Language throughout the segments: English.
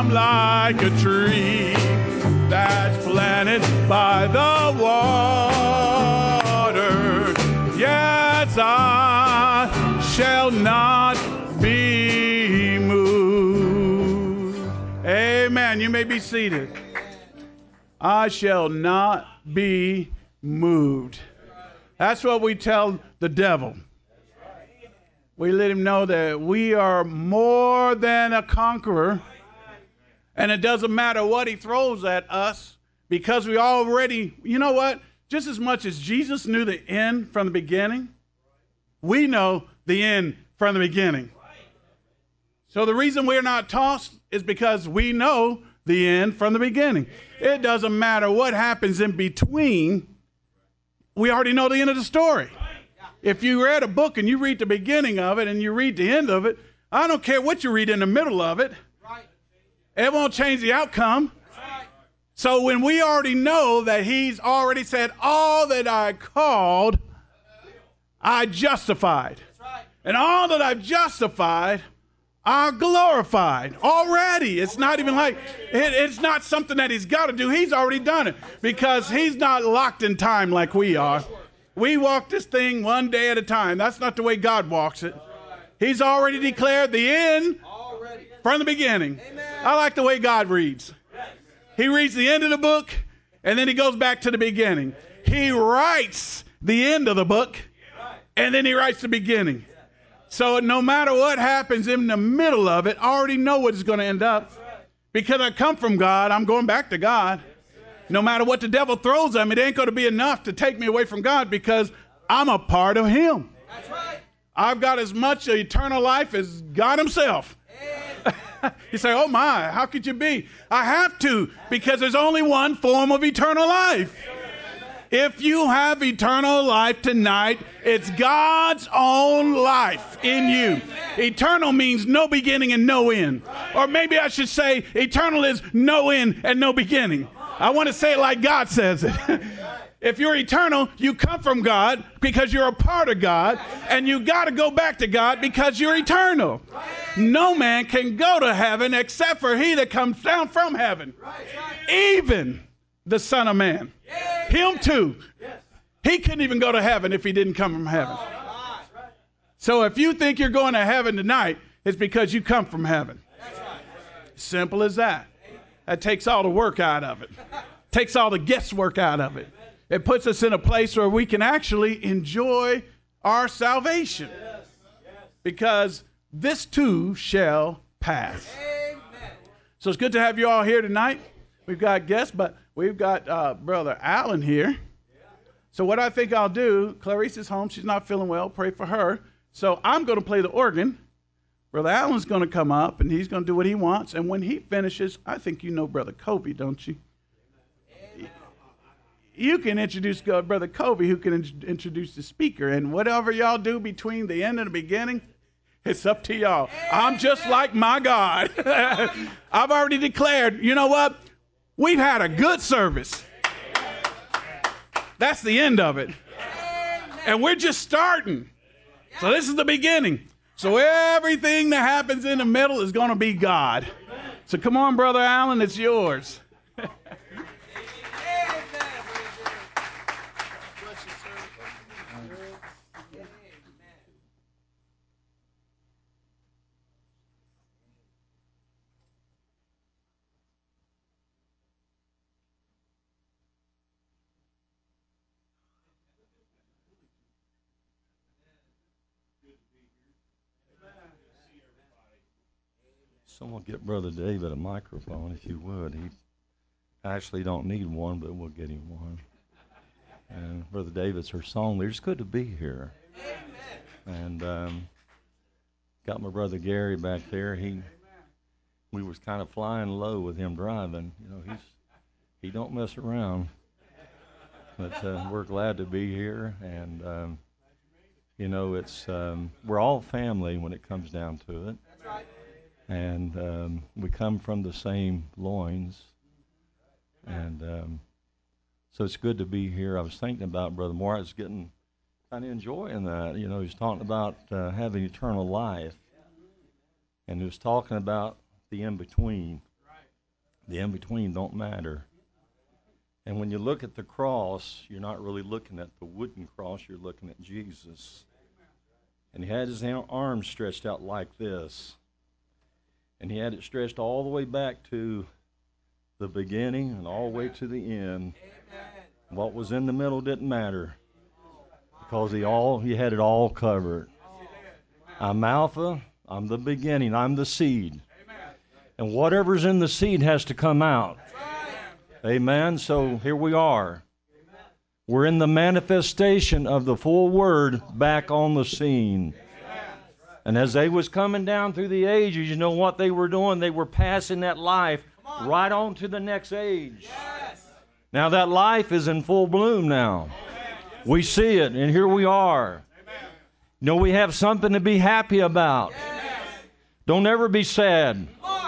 I'm like a tree that's planted by the water. Yes, I shall not be moved. Amen. You may be seated. I shall not be moved. That's what we tell the devil. We let him know that we are more than a conqueror. And it doesn't matter what he throws at us, because we already, you know what? Just as much as Jesus knew the end from the beginning, we know the end from the beginning. So the reason we're not tossed is because we know the end from the beginning. It doesn't matter what happens in between. We already know the end of the story. If you read a book and you read the beginning of it and you read the end of it, I don't care what you read in the middle of it. It won't change the outcome. So when we already know that he's already said, all that I called, I justified. And all that I've justified, I glorified already. It's not even like, it's not something that he's got to do. He's already done it because he's not locked in time like we are. We walk this thing one day at a time. That's not the way God walks it. He's already declared the end from the beginning. I like the way God reads. He reads the end of the book, and then he goes back to the beginning. He writes the end of the book, and then he writes the beginning. So no matter what happens in the middle of it, I already know what it's going to end up. Because I come from God, I'm going back to God. No matter what the devil throws at me, it ain't going to be enough to take me away from God because I'm a part of him. That's right. I've got as much eternal life as God himself. You say, oh my, how could you be? I have to, because there's only one form of eternal life. If you have eternal life tonight, it's God's own life in you. Eternal means no beginning and no end. Or maybe I should say eternal is no end and no beginning. I want to say it like God says it. If you're eternal, you come from God because you're a part of God, and you got to go back to God because you're eternal. No man can go to heaven except for he that comes down from heaven. Even the Son of Man. Him too. He couldn't even go to heaven if he didn't come from heaven. So if you think you're going to heaven tonight, it's because you come from heaven. Simple as that. That takes all the work out of it. Takes all the guesswork out of it. It puts us in a place where we can actually enjoy our salvation. Because this too shall pass. So it's good to have you all here tonight. We've got guests, but we've got Brother Allen here. So what I think I'll do, Clarice is home. She's not feeling well. Pray for her. So I'm going to play the organ. Brother Allen's going to come up, and he's going to do what he wants. And when he finishes, I think you know Brother Kobe, don't you? You can introduce Brother Kobe, who can introduce the speaker. And whatever y'all do between the end and the beginning, it's up to y'all. I'm just like my God. I've already declared, you know what? We've had a good service. That's the end of it. And we're just starting. So this is the beginning. So everything that happens in the middle is going to be God. So come on, Brother Allen, it's yours. Someone get Brother David a microphone, if you would. He actually don't need one, but we'll get him one. And Brother David's her song leader. It's good to be here. And got my brother Gary back there. We was kind of flying low with him driving. You know, he don't mess around. But we're glad to be here, and you know, it's we're all family when it comes down to it. And we come from the same loins, and so it's good to be here. I was thinking about Brother Moore. I was getting kind of enjoying that. You know, he's talking about having eternal life, and he was talking about the in-between. The in-between don't matter. And when you look at the cross, you're not really looking at the wooden cross, you're looking at Jesus. And he had his arms stretched out like this. And he had it stretched all the way back to the beginning and all the way to the end. What was in the middle didn't matter, because he had it all covered. I'm Alpha, I'm the beginning, I'm the seed. And whatever's in the seed has to come out. Amen. So here we are. We're in the manifestation of the full word back on the scene. And as they was coming down through the ages, you know what they were doing? They were passing that life right on to the next age. Now that life is in full bloom now. We see it, and here we are. You know, we have something to be happy about. Don't ever be sad.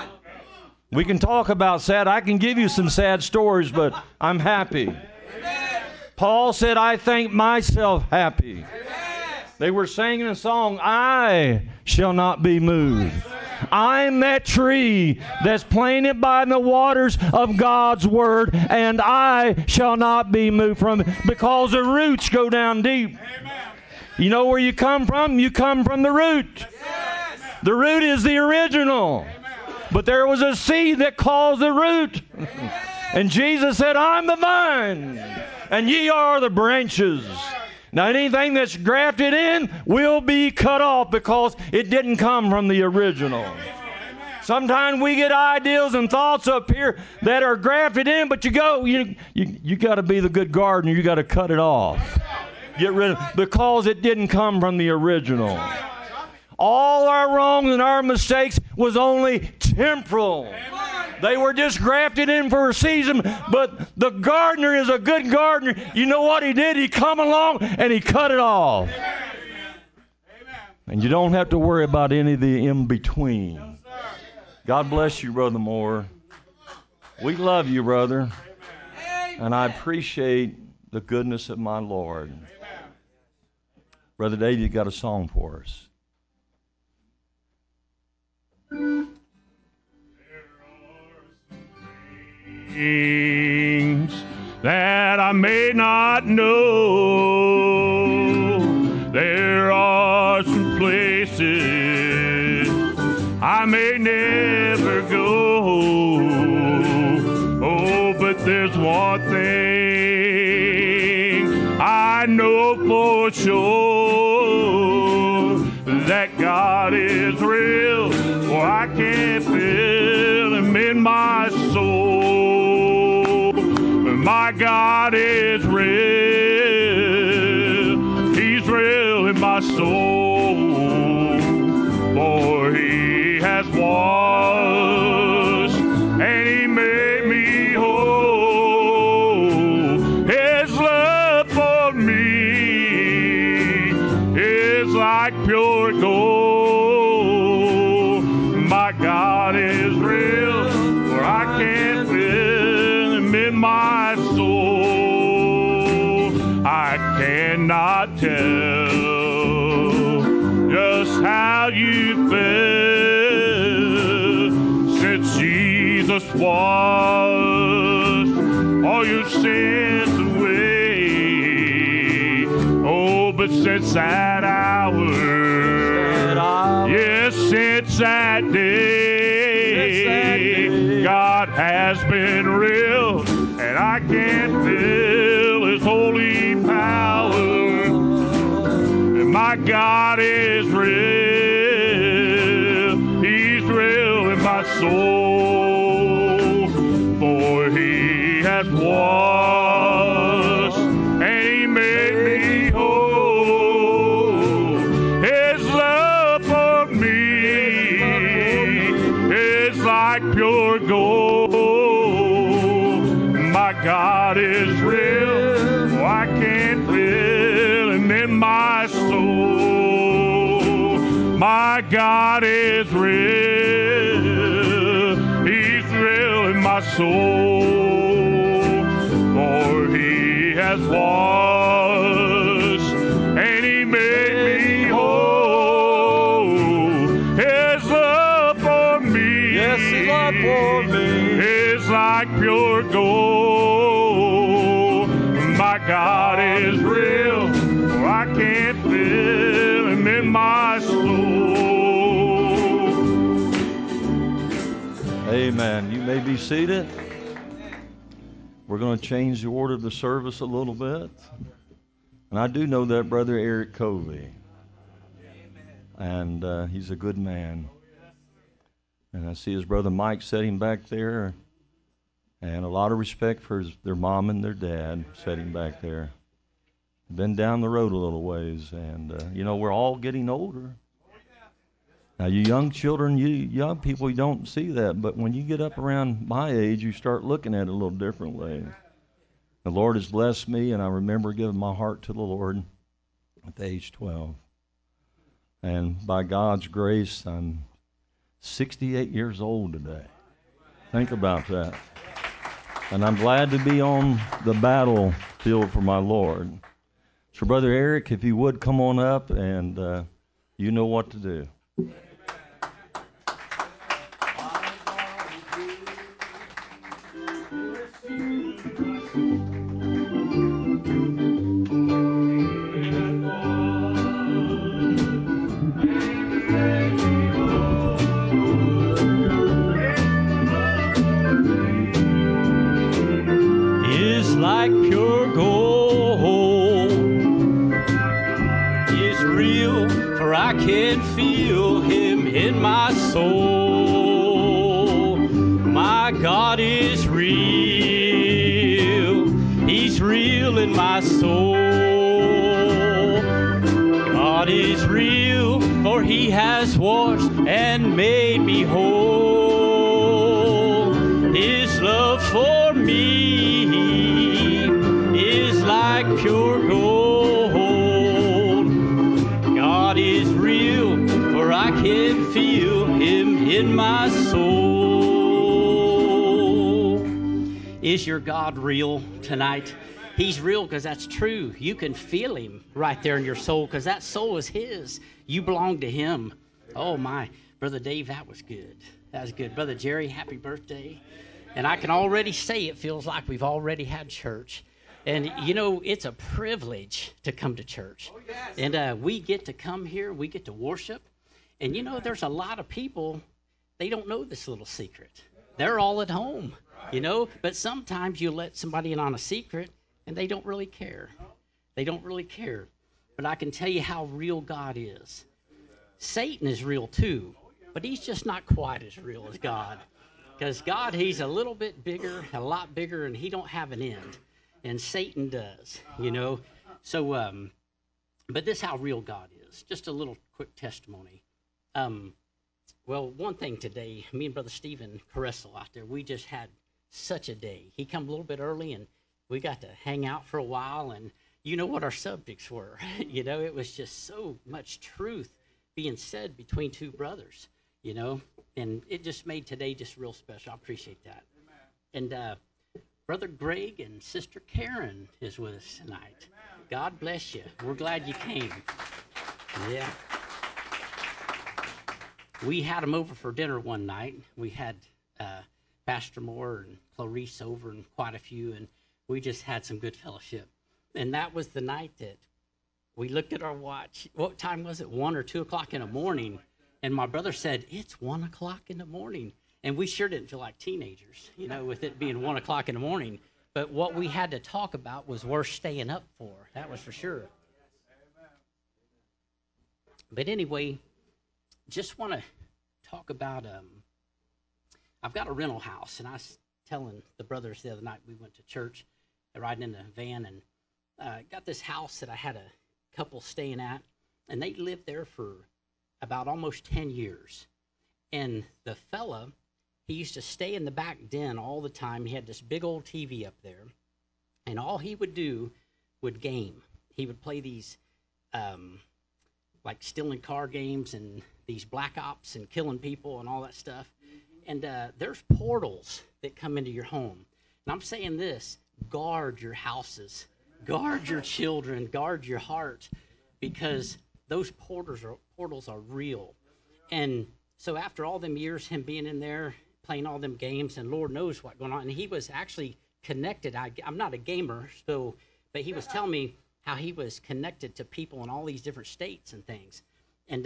We can talk about sad. I can give you some sad stories, but I'm happy. Paul said, I think myself happy. They were singing a song, I shall not be moved. I'm that tree that's planted by the waters of God's word, and I shall not be moved from it, because the roots go down deep. You know where you come from? You come from the root. The root is the original. But there was a seed that caused the root. And Jesus said, I'm the vine, and ye are the branches. Now anything that's grafted in will be cut off, because it didn't come from the original. Sometimes we get ideas and thoughts up here that are grafted in, but you got to be the good gardener. You got to cut it off. Get rid of it, because it didn't come from the original. All our wrongs and our mistakes was only temporal. They were just grafted in for a season, but the gardener is a good gardener. You know what he did? He come along and he cut it off. And you don't have to worry about any of the in-between. God bless you, Brother Moore. We love you, brother. And I appreciate the goodness of my Lord. Brother Dave, you got a song for us. Things that I may not know. There are some places I may never go. Oh, but there's one thing I know for sure, that God is real, for I can feel Him in my soul. My God is real, He's real in my soul, for He has washed and He made me whole. His love for me is like pure gold. My God is real, for I can feel Him in my soul. I cannot tell just how you feel since Jesus washed all your sins away. Oh, but since that hour, yes, since that day, God has been real, and I can feel His holy power. And my God is real, He's real in my soul, for He has washed and He made me whole. His love for me is like pure gold. My God is real, oh, I can feel Him in my soul. My God is real, He's real in my soul, for He has washed and He made me whole. His love for me, Yes, His love for me is like pure gold. My God is real, for I can't feel him in my soul. Amen. You may be seated. We're going to change the order of the service a little bit. And I do know that Brother Eric Covey. And he's a good man. And I see his brother Mike sitting back there. And a lot of respect for their mom and their dad sitting back there. Been down the road a little ways. And, we're all getting older. Now, you young children, you young people, you don't see that. But when you get up around my age, you start looking at it a little differently. The Lord has blessed me, and I remember giving my heart to the Lord at the age 12. And by God's grace, I'm 68 years old today. Think about that. And I'm glad to be on the battlefield for my Lord. So, Brother Eric, if you would come on up, and you know what to do. Like pure gold is real, for I can feel him in my soul. My God is real, he's real in my soul. God is real, for he has washed and made me whole. His love for me is like pure gold. God is real, for I can feel him in my soul. Is your God real tonight? He's real because that's true. You can feel him right there in your soul because that soul is his. You belong to him. Oh, my. Brother Dave, that was good. That was good. Brother Jerry, happy birthday. And I can already say it feels like we've already had church. And, it's a privilege to come to church. And we get to come here. We get to worship. And, there's a lot of people, they don't know this little secret. They're all at home, But sometimes you let somebody in on a secret, and they don't really care. They don't really care. But I can tell you how real God is. Satan is real, too. But he's just not quite as real as God. Because God, he's a little bit bigger, a lot bigger, and he don't have an end. And Satan does, So, but this is how real God is. Just a little quick testimony. Well, one thing today, me and Brother Stephen Caressel out there, we just had such a day. He come a little bit early, and we got to hang out for a while, and you know what our subjects were. It was just so much truth being said between two brothers, and it just made today just real special. I appreciate that. And Brother Greg and Sister Karen is with us tonight. God bless you. We're glad you came. Yeah. We had them over for dinner one night. We had Pastor Moore and Clarice over and quite a few, and we just had some good fellowship. And that was the night that we looked at our watch. What time was it? 1 or 2 o'clock in the morning. And my brother said, it's 1 o'clock in the morning. And we sure didn't feel like teenagers, with it being 1 o'clock in the morning. But what we had to talk about was worth staying up for. That was for sure. But anyway, just want to talk about, I've got a rental house. And I was telling the brothers the other night, we went to church, riding in the van, and got this house that I had a couple staying at. And they lived there for about almost 10 years. And the fella, he used to stay in the back den all the time. He had this big old TV up there. And all he would do would game. He would play these like stealing car games and these black ops and killing people and all that stuff. And there's portals that come into your home. And I'm saying this, guard your houses, guard your children, guard your heart, because those portals are real. And so after all them years, him being in there, playing all them games, and Lord knows what going on. And he was actually connected. I'm not a gamer, so, but he was telling me how he was connected to people in all these different states and things, and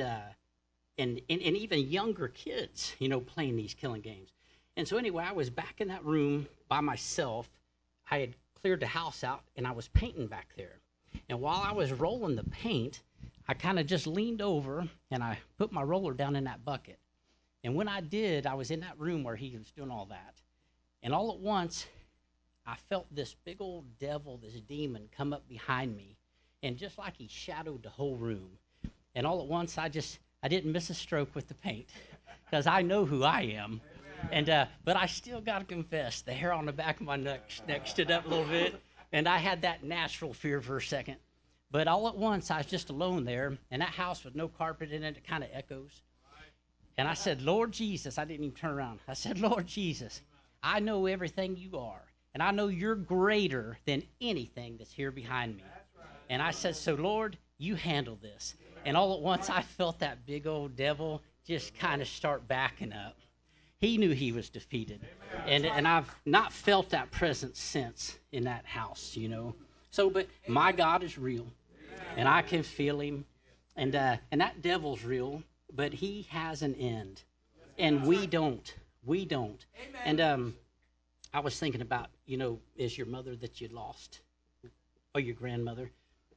even younger kids, playing these killing games. And so anyway, I was back in that room by myself. I had cleared the house out, and I was painting back there. And while I was rolling the paint, I kind of just leaned over, and I put my roller down in that bucket. And when I did, I was in that room where he was doing all that. And all at once, I felt this big old devil, this demon, come up behind me. And just like he shadowed the whole room. And all at once, I didn't miss a stroke with the paint, because I know who I am. And but I still got to confess, the hair on the back of my neck stood up a little bit, and I had that natural fear for a second. But all at once, I was just alone there, and that house with no carpet in it, it kind of echoes. And I said, Lord Jesus, I didn't even turn around. I said, Lord Jesus, I know everything you are, and I know you're greater than anything that's here behind me. And I said, so Lord, you handle this. And all at once, I felt that big old devil just kind of start backing up. He knew he was defeated. And I've not felt that presence since in that house, So, but my God is real, and I can feel him. And that devil's real, but he has an end. And we don't. We don't. And I was thinking about, is your mother that you lost, or your grandmother?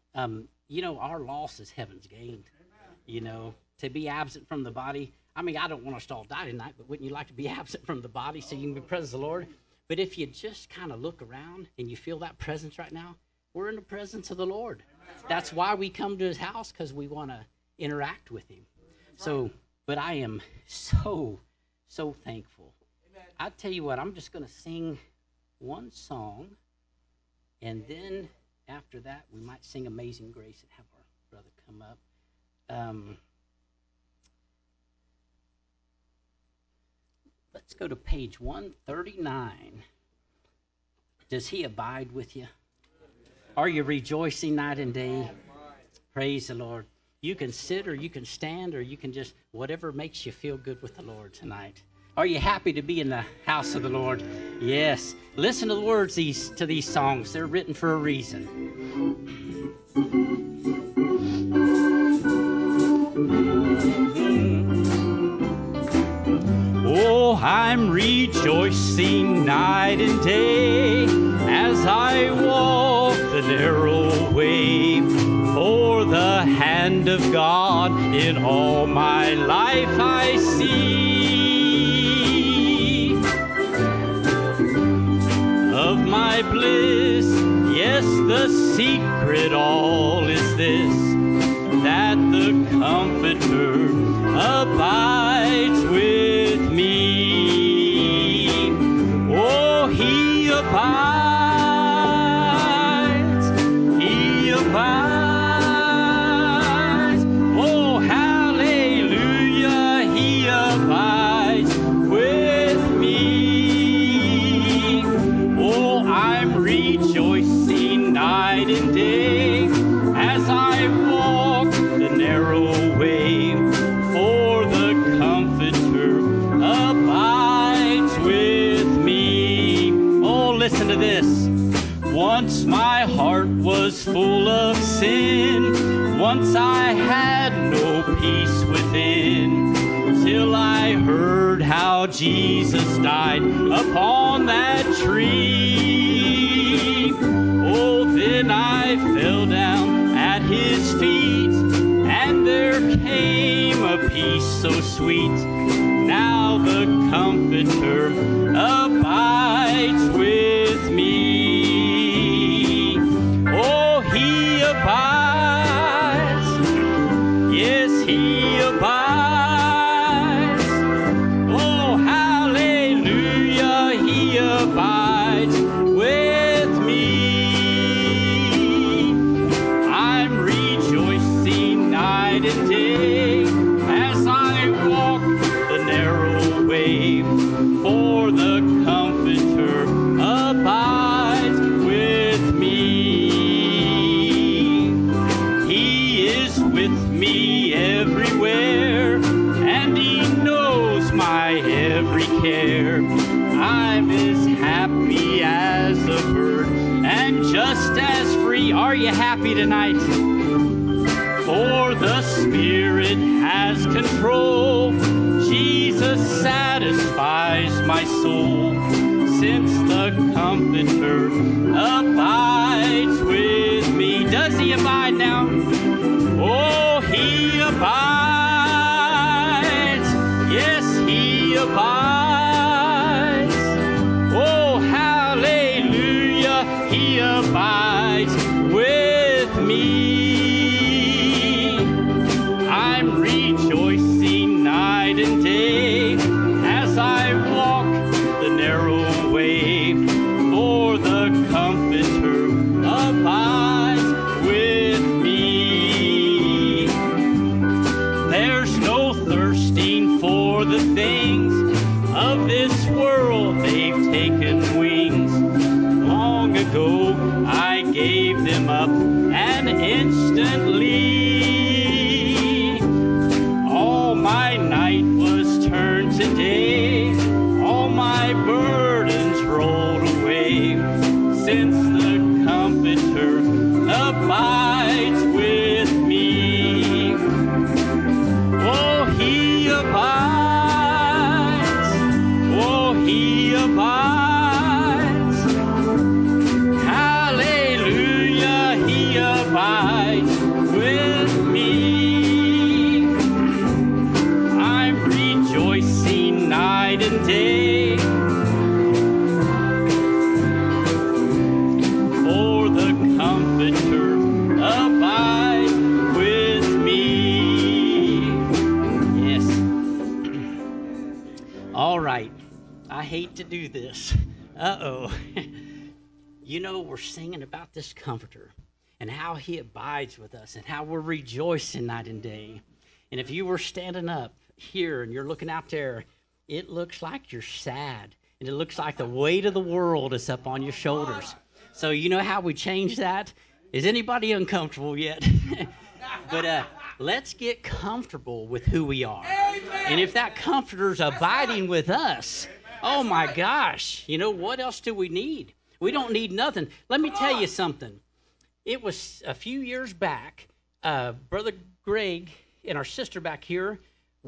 Our loss is heaven's gain. To be absent from the body. I mean, I don't want us to all die tonight, but wouldn't you like to be absent from the body so you can be present of the Lord? But if you just kind of look around and you feel that presence right now, we're in the presence of the Lord. That's why we come to his house, because we want to interact with him. So, but I am so, so thankful. I tell you what, I'm just going to sing one song, and then after that, we might sing Amazing Grace and have our brother come up. Let's go to page 139. Does he abide with you? Are you rejoicing night and day? Praise the Lord. You can sit, or you can stand, or you can just, whatever makes you feel good with the Lord tonight. Are you happy to be in the house of the Lord? Yes. Listen to the words to these songs. They're written for a reason. Oh, I'm rejoicing night and day as I walk the narrow way, for the hand of God in all my life I see. Of my bliss, yes, the secret all is this, that the Comforter abides with me. Oh, he abides, he abides. Oh, hallelujah, he abides with me. Oh, I'm rejoicing night and day as I walk the narrow way, for the Comforter abides with me. Oh, listen to this. Once my heart was full of sin, once I had no peace within, till I heard how Jesus died upon that tree. Oh, then I fell down at his feet, and there came a peace so sweet. Now the Comforter abides with me. Oh, he abides. Yes, he abides. Oh, hallelujah, he abides just as free. Are you happy tonight? For the Spirit has control. Jesus satisfies my soul. Since the Comforter abides with me. Does he abide now? Oh, he abides. Yes, he abides. Oh, hallelujah, he abides with me. I'm rejoicing night and day as I walk the narrow way, for the Comforter abides with me. There's no thirsting for the things of this world, they've taken wings. Long ago I gave them up, and instantly all my night was turned to day. All my burdens rolled away, since the Comforter abides with me. Oh, he abides. Oh, he abides. Hallelujah, he abides with me. I'm rejoicing night and day, for the Comforter abides with me. Yes. All right. I hate to do this. Uh-oh. You know, we're singing about this Comforter and how he abides with us and how we're rejoicing night and day. And if you were standing up here and you're looking out there, it looks like you're sad. And it looks like the weight of the world is up on your shoulders. So you know how we change that? Is anybody uncomfortable yet? But let's get comfortable with who we are. And if that Comforter's abiding with us, oh my gosh, you know, what else do we need? We don't need nothing. Let me tell you something. It was a few years back, Brother Greg and our sister back here,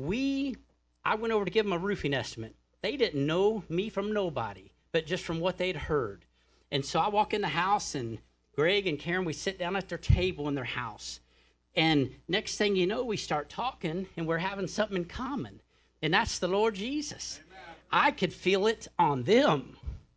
I went over to give them a roofing estimate. They didn't know me from nobody, but just from what they'd heard. And so I walk in the house, and Greg and Karen, we sit down at their table in their house. And next thing you know, we start talking, and we're having something in common. And that's the Lord Jesus. Amen. I could feel it on them.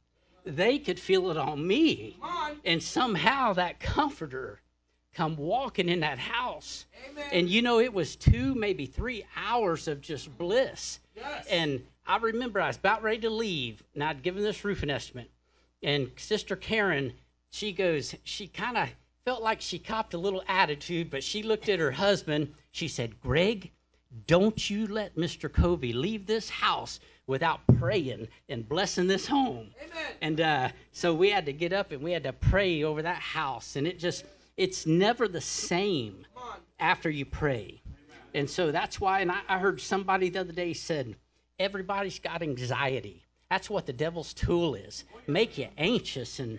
They could feel it on me. And somehow that Comforter come walking in that house. Amen. And you know, it was 2, maybe 3 hours of just bliss. Yes. And I remember I was about ready to leave, and I'd given this roofing estimate. And Sister Karen, she kind of felt like she copped a little attitude, but she looked at her husband. She said, Greg, don't you let Mr. Covey leave this house without praying and blessing this home. Amen. And so we had to get up and we had to pray over that house. And it's never the same after you pray. Amen. And so that's why, and I heard somebody the other day said, everybody's got anxiety. That's what the devil's tool is. Make you anxious and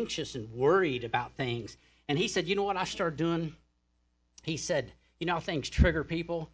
worried about things. And he said, you know what I started doing? He said, you know how things trigger people?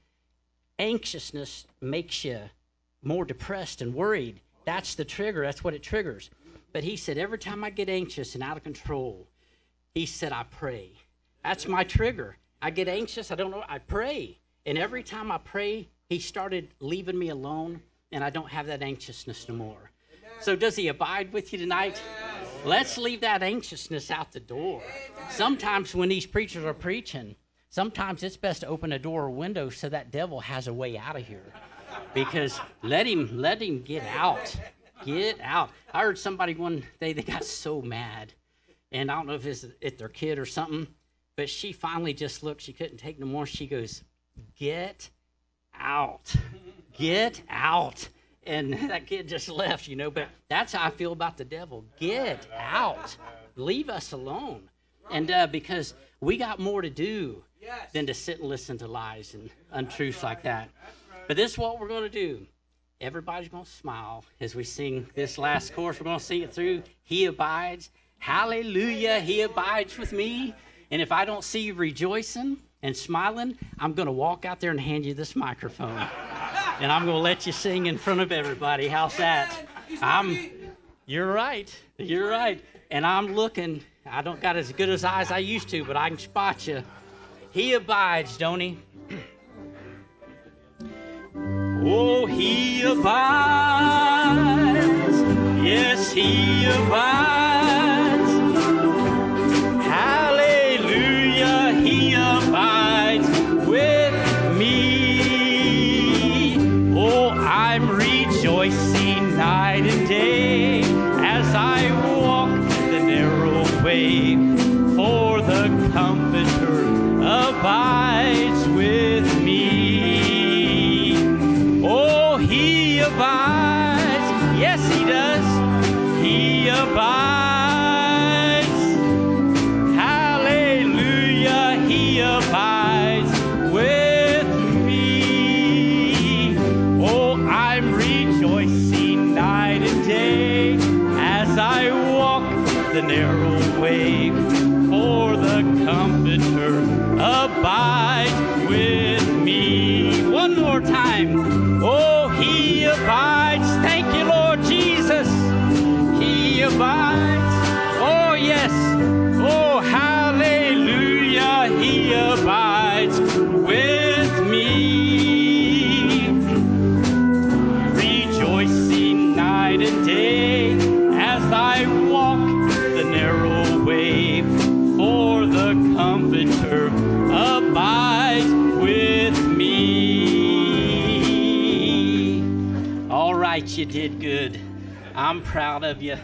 Anxiousness makes you more depressed and worried. That's the trigger. That's what it triggers. But he said, every time I get anxious and out of control, he said, I pray. That's my trigger. I get anxious. I don't know. I pray. And every time I pray, he started leaving me alone, and I don't have that anxiousness no more. Amen. So does he abide with you tonight? Yes. Let's leave that anxiousness out the door. Amen. Sometimes when these preachers are preaching, sometimes it's best to open a door or window so that devil has a way out of here. Because let him get out. Get out. I heard somebody one day, they got so mad. And I don't know if it's at their kid or something, but she finally just looked. She couldn't take no more. She goes, get out. Get out. And that kid just left, you know. But that's how I feel about the devil. Get out. Leave us alone. And because we got more to do than to sit and listen to lies and untruths like that. But this is what we're going to do. Everybody's going to smile as we sing this last chorus. We're going to sing it through. He abides. Hallelujah, he abides with me. And if I don't see you rejoicing and smiling, I'm going to walk out there and hand you this microphone. And I'm going to let you sing in front of everybody. How's that? You're right. You're right. And I'm looking. I don't got as good as eyes as I used to, but I can spot you. He abides, don't he? Oh, he abides. Yes, he abides. Hallelujah, he abides with me. Oh, I'm rejoicing night and day as I walk the narrow way, for the Comforter abides with me. Oh, he abides. Yes, he does. He abides. Hallelujah, he abides with me. Oh, I'm rejoicing night and day as I walk the narrow way, for the Comforter abides with me. One more time. Oh, he abides. Thank you, Lord Jesus. He abides. Oh, yes. Oh, hallelujah. He abides with me. Rejoicing night and day as I walk the narrow way, for the Comforter abides with me. All right, you did good. I'm proud of you.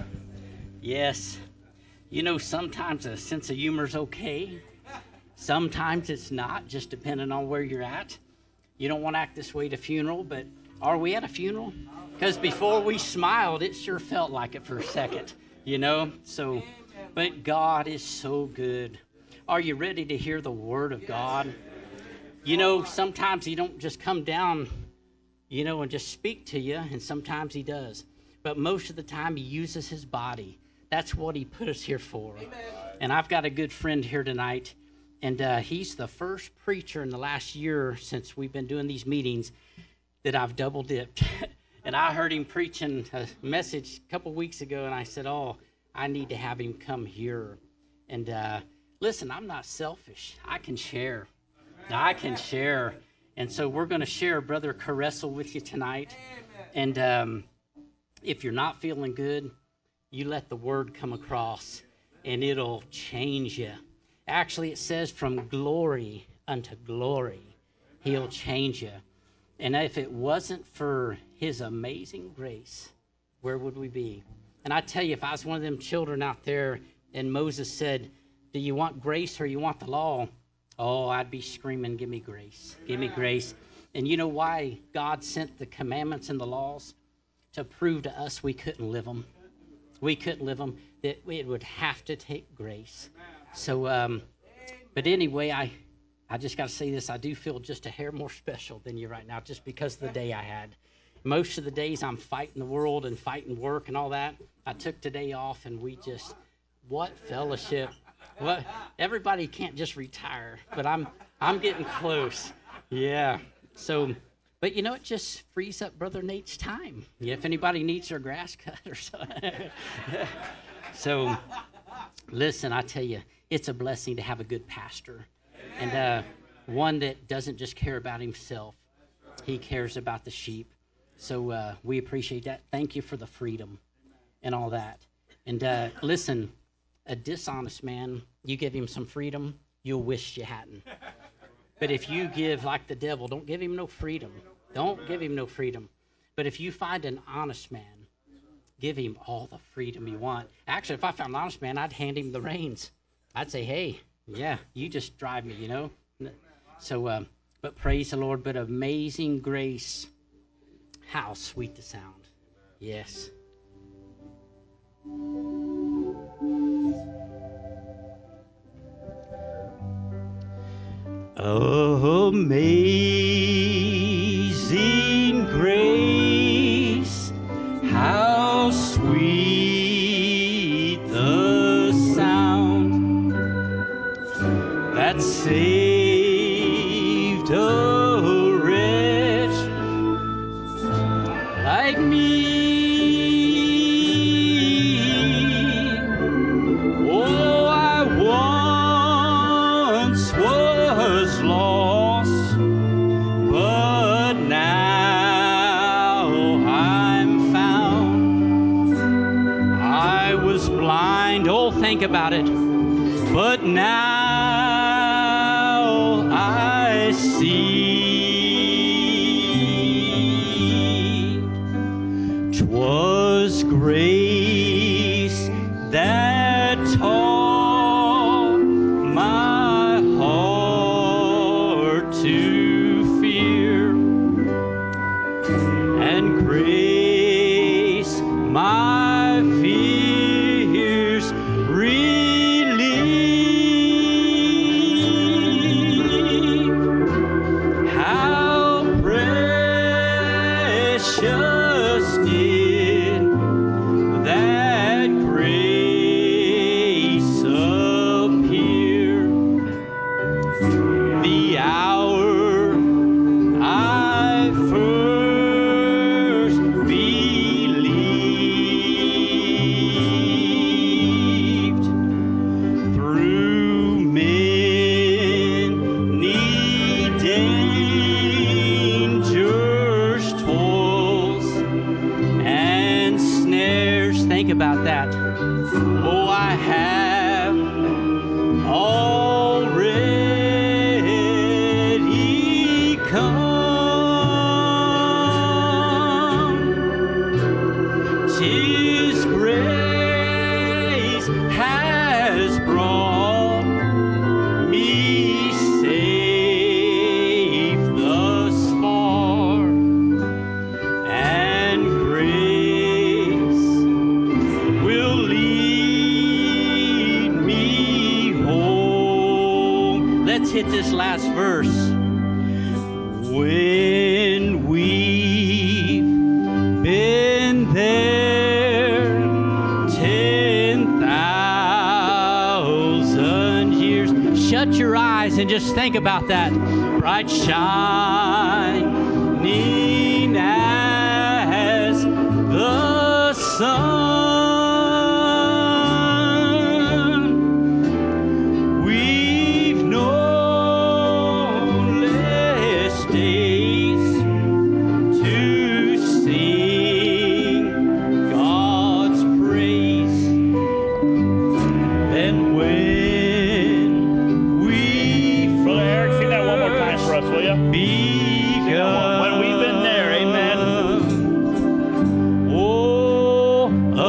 Yes. You know, sometimes a sense of humor's okay. Sometimes it's not, just depending on where you're at. You don't want to act this way at a funeral, but are we at a funeral? Because before we smiled, it sure felt like it for a second, you know? So, but God is so good. Are you ready to hear the word of God? You know, sometimes he don't just come down, you know, and just speak to you, and sometimes he does. But most of the time, he uses his body. That's what he put us here for. Amen. And I've got a good friend here tonight, and he's the first preacher in the last year since we've been doing these meetings that I've double dipped. And I heard him preaching a message a couple weeks ago, and I said, oh, I need to have him come here. And listen, I'm not selfish. I can share. I can share. And so we're going to share Brother Caressel with you tonight. And if you're not feeling good, you let the word come across, and it'll change you. Actually, it says from glory unto glory, he'll change you. And if it wasn't for his amazing grace, where would we be? And I tell you, if I was one of them children out there and Moses said, do you want grace or you want the law? Oh, I'd be screaming, give me grace, give me grace. And you know why God sent the commandments and the laws? To prove to us we couldn't live them. We couldn't live them, that it would have to take grace. So, but anyway, I just got to say this. I do feel just a hair more special than you right now, just because of the day I had. Most of the days I'm fighting the world and fighting work and all that. I took today off, and we just, what fellowship. What, everybody can't just retire, but I'm getting close. Yeah. So, but you know, it just frees up Brother Nate's time. Yeah, if anybody needs their grass cut or something. So, listen, I tell you, it's a blessing to have a good pastor. And one that doesn't just care about himself. He cares about the sheep. So we appreciate that. Thank you for the freedom and all that. And listen, a dishonest man, you give him some freedom, you'll wish you hadn't. But if you give like the devil, don't give him no freedom. Don't give him no freedom. But if you find an honest man, give him all the freedom you want. Actually, if I found an honest man, I'd hand him the reins. I'd say, hey, yeah, you just drive me, you know. So, but praise the Lord, but amazing grace, how sweet the sound. Yes. Amazing grace, how sweet the that saved a wretch like me. Oh, I once was lost, but now I'm found. I was blind, oh, think about it, but now I see. 'Twas grace that taught my heart to fear, and grace my fears relieved. How precious did that grace appear, the hour I first believed. Through many dangers, toils, and snares. Think about that. Oh, I have already come. 'Tis grace has brought me safe thus far, and grace will lead me home. Let's hit this last verse. When we've been there 10,000 years. Shut your eyes and just think about that. Bright shining as the sun. We've known less days to sing God's praise than when we Brother Eric, sing that one more time for us, will you? begun. When we've been there, amen. Oh,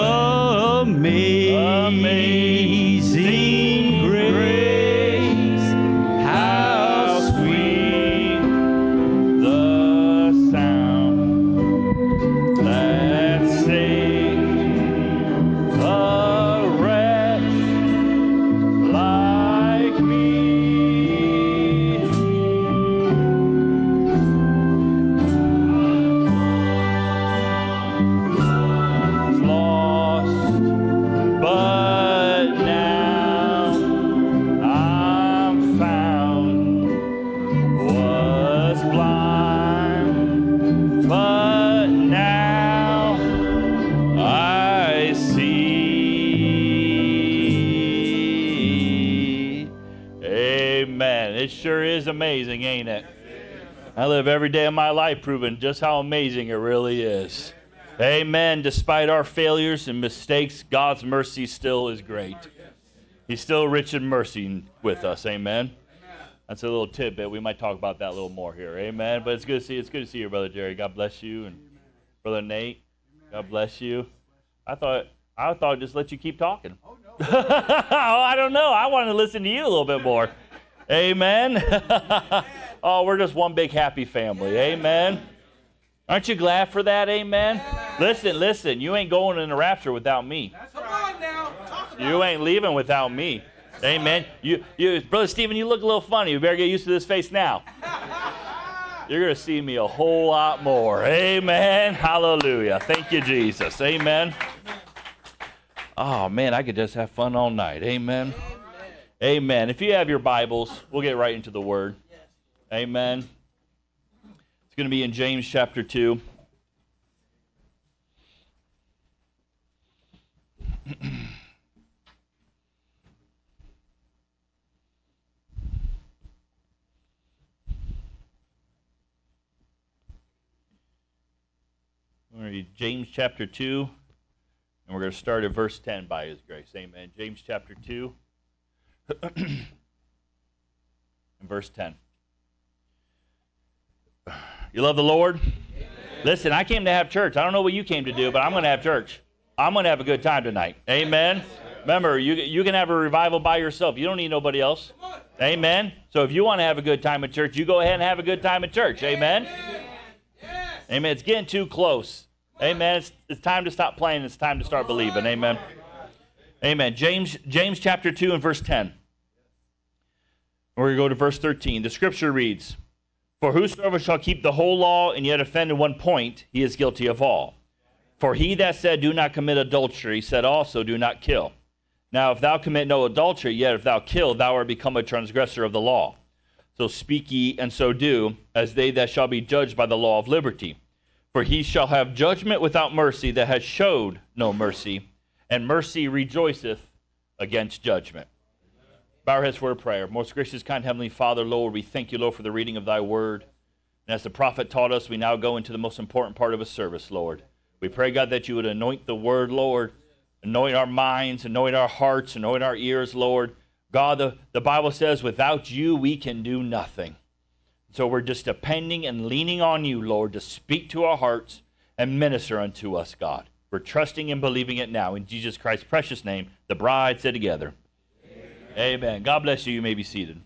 amazing grace, how sweet the sound that saved a wretch like me. Lost, but now I'm found. Was blind, but now I see. Amen. It sure is amazing, ain't it? I live every day of my life proving just how amazing it really is. Amen. Despite our failures and mistakes, God's mercy still is great. He's still rich in mercy with us. Amen. That's a little tidbit. We might talk about that a little more here. Amen. But it's good to see you. It's good to see you, Brother Jerry. God bless you. And Brother Nate, God bless you. I thought I'd just let you keep talking. Oh, no. I don't know. I wanted to listen to you a little bit more. Amen. Oh, we're just one big happy family. Amen. Aren't you glad for that? Amen. Listen. You ain't going in the rapture without me. Come on now. Talk about You ain't leaving without me. Amen. You, Brother Stephen, you look a little funny. You better get used to this face now. You're going to see me a whole lot more. Amen. Hallelujah. Thank you, Jesus. Amen. Oh, man, I could just have fun all night. Amen. Amen. If you have your Bibles, we'll get right into the Word. Amen. It's going to be in James chapter 2. We're going to read James chapter 2, and we're going to start at verse 10 by His grace. Amen. James chapter 2, and verse 10. You love the Lord? Amen. Listen, I came to have church. I don't know what you came to do, but I'm going to have church. I'm going to have a good time tonight. Amen. Remember, you can have a revival by yourself. You don't need nobody else. Amen. So if you want to have a good time at church, you go ahead and have a good time at church. Amen. Amen. It's getting too close. Amen. It's time to stop playing. It's time to start believing. Amen. Amen. James chapter 2 and verse 10. We're going to go to verse 13. The scripture reads, "For whosoever shall keep the whole law and yet offend in one point, he is guilty of all. For he that said, do not commit adultery, said also, do not kill. Now if thou commit no adultery, yet if thou kill, thou art become a transgressor of the law. So speak ye, and so do, as they that shall be judged by the law of liberty. For he shall have judgment without mercy that has showed no mercy, and mercy rejoiceth against judgment." Bow our heads for a prayer. Most gracious, kind Heavenly Father, Lord, we thank you, Lord, for the reading of thy word. And as the prophet taught us, we now go into the most important part of a service, Lord. We pray, God, that you would anoint the word, Lord, anoint our minds, anoint our hearts, anoint our ears, Lord. God, the Bible says, without you, we can do nothing. So we're just depending and leaning on you, Lord, to speak to our hearts and minister unto us, God. We're trusting and believing it now. In Jesus Christ's precious name, the bride said together, Amen. God bless you. You may be seated.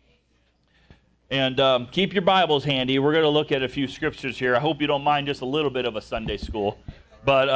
And keep your Bibles handy. We're going to look at a few scriptures here. I hope you don't mind just a little bit of a Sunday school. But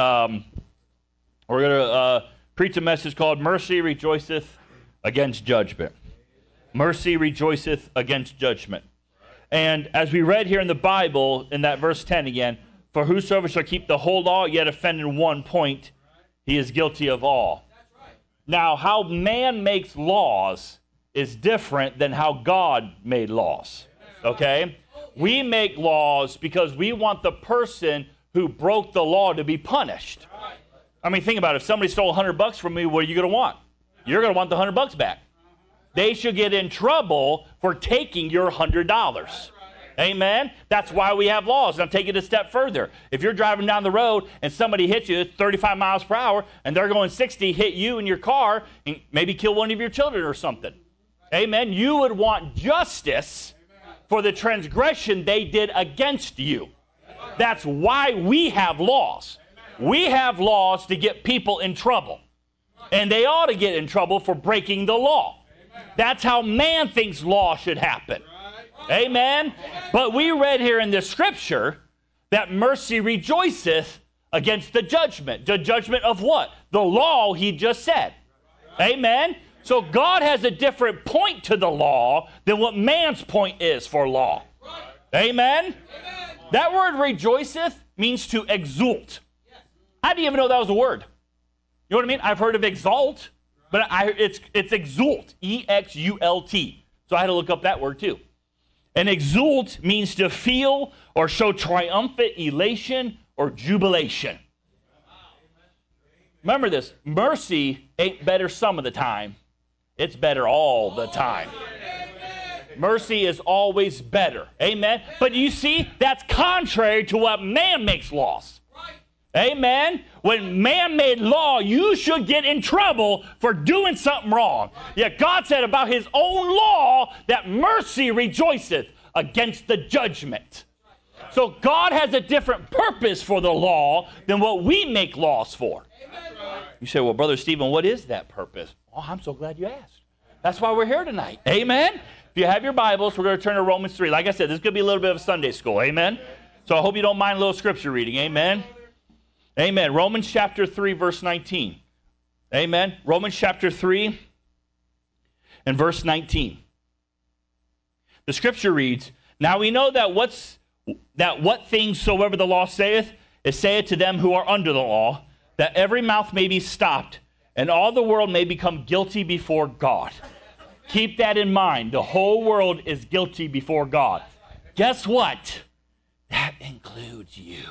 we're going to preach a message called Mercy Rejoiceth Against Judgment. Mercy rejoiceth against judgment. And as we read here in the Bible, in that verse 10 again, "For whosoever shall keep the whole law, yet offend in one point, he is guilty of all." Now, how man makes laws is different than how God made laws, okay? We make laws because we want the person who broke the law to be punished. I mean, think about it. If somebody stole $100 from me, what are you going to want? You're going to want the $100 back. They should get in trouble for taking your $100. Amen? That's why we have laws. And I'll take it a step further. If you're driving down the road and somebody hits you at 35 miles per hour and they're going 60, hit you in your car and maybe kill one of your children or something. Amen? You would want justice for the transgression they did against you. That's why we have laws. We have laws to get people in trouble. And they ought to get in trouble for breaking the law. That's how man thinks law should happen. Amen? But we read here in this scripture that mercy rejoiceth against the judgment. The judgment of what? The law he just said. Amen? So God has a different point to the law than what man's point is for law. Amen? That word rejoiceth means to exult. I didn't even know that was a word. You know what I mean? I've heard of exalt, but it's exult, E-X-U-L-T. So I had to look up that word too. And exult means to feel or show triumphant elation or jubilation. Remember this, mercy ain't better some of the time. It's better all the time. Mercy is always better. Amen? But you see, that's contrary to what man makes laws. Amen? When man made law, you should get in trouble for doing something wrong. Yet God said about his own law that mercy rejoiceth against the judgment. So God has a different purpose for the law than what we make laws for. You say, well, Brother Stephen, what is that purpose? Oh, I'm so glad you asked. That's why we're here tonight. Amen? If you have your Bibles, we're going to turn to Romans 3. Like I said, this could be a little bit of Sunday school. Amen? So I hope you don't mind a little scripture reading. Amen? Amen. Romans chapter 3, verse 19. Amen. Romans chapter 3 and verse 19. The scripture reads, "Now we know that what things soever the law saith, it saith to them who are under the law, that every mouth may be stopped, and all the world may become guilty before God." Keep that in mind. The whole world is guilty before God. Guess what? That includes you.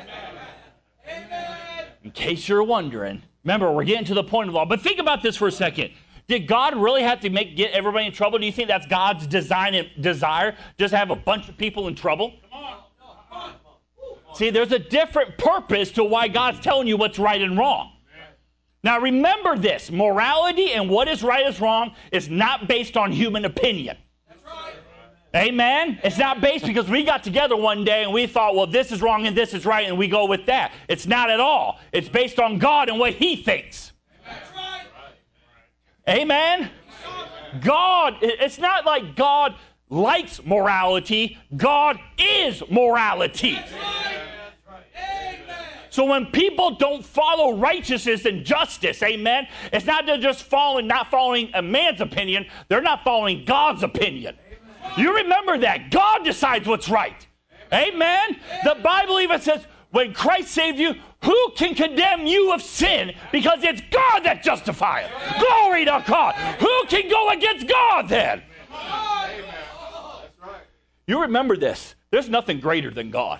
In case you're wondering, remember, we're getting to the point of the law. But think about this for a second. Did God really have to get everybody in trouble? Do you think that's God's design and desire? Just have a bunch of people in trouble? See, there's a different purpose to why God's telling you what's right and wrong. Now remember this, morality and what is right is wrong is not based on human opinion. That's right. Amen? It's not based because we got together one day and we thought, well, this is wrong and this is right, and we go with that. It's not at all. It's based on God and what He thinks. That's right. Amen? God, it's not like God likes morality. God is morality. That's right. So when people don't follow righteousness and justice, amen, it's not just not following a man's opinion, they're not following God's opinion. Amen. You remember that. God decides what's right. Amen. The Bible even says, when Christ saved you, who can condemn you of sin? Because it's God that justifies. Glory to God. Who can go against God then? You remember this. There's nothing greater than God.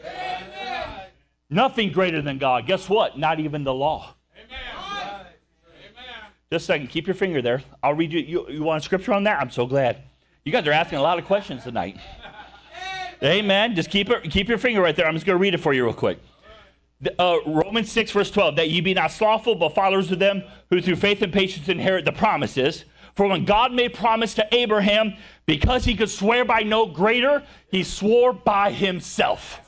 Nothing greater than God. Guess what? Not even the law. Amen. Just a second. Keep your finger there. I'll read you. You want a scripture on that? I'm so glad. You guys are asking a lot of questions tonight. Amen. Just keep your finger right there. I'm just going to read it for you real quick. Romans 6, verse 12. That ye be not slothful, but followers of them who through faith and patience inherit the promises. For when God made promise to Abraham, because he could swear by no greater, he swore by himself.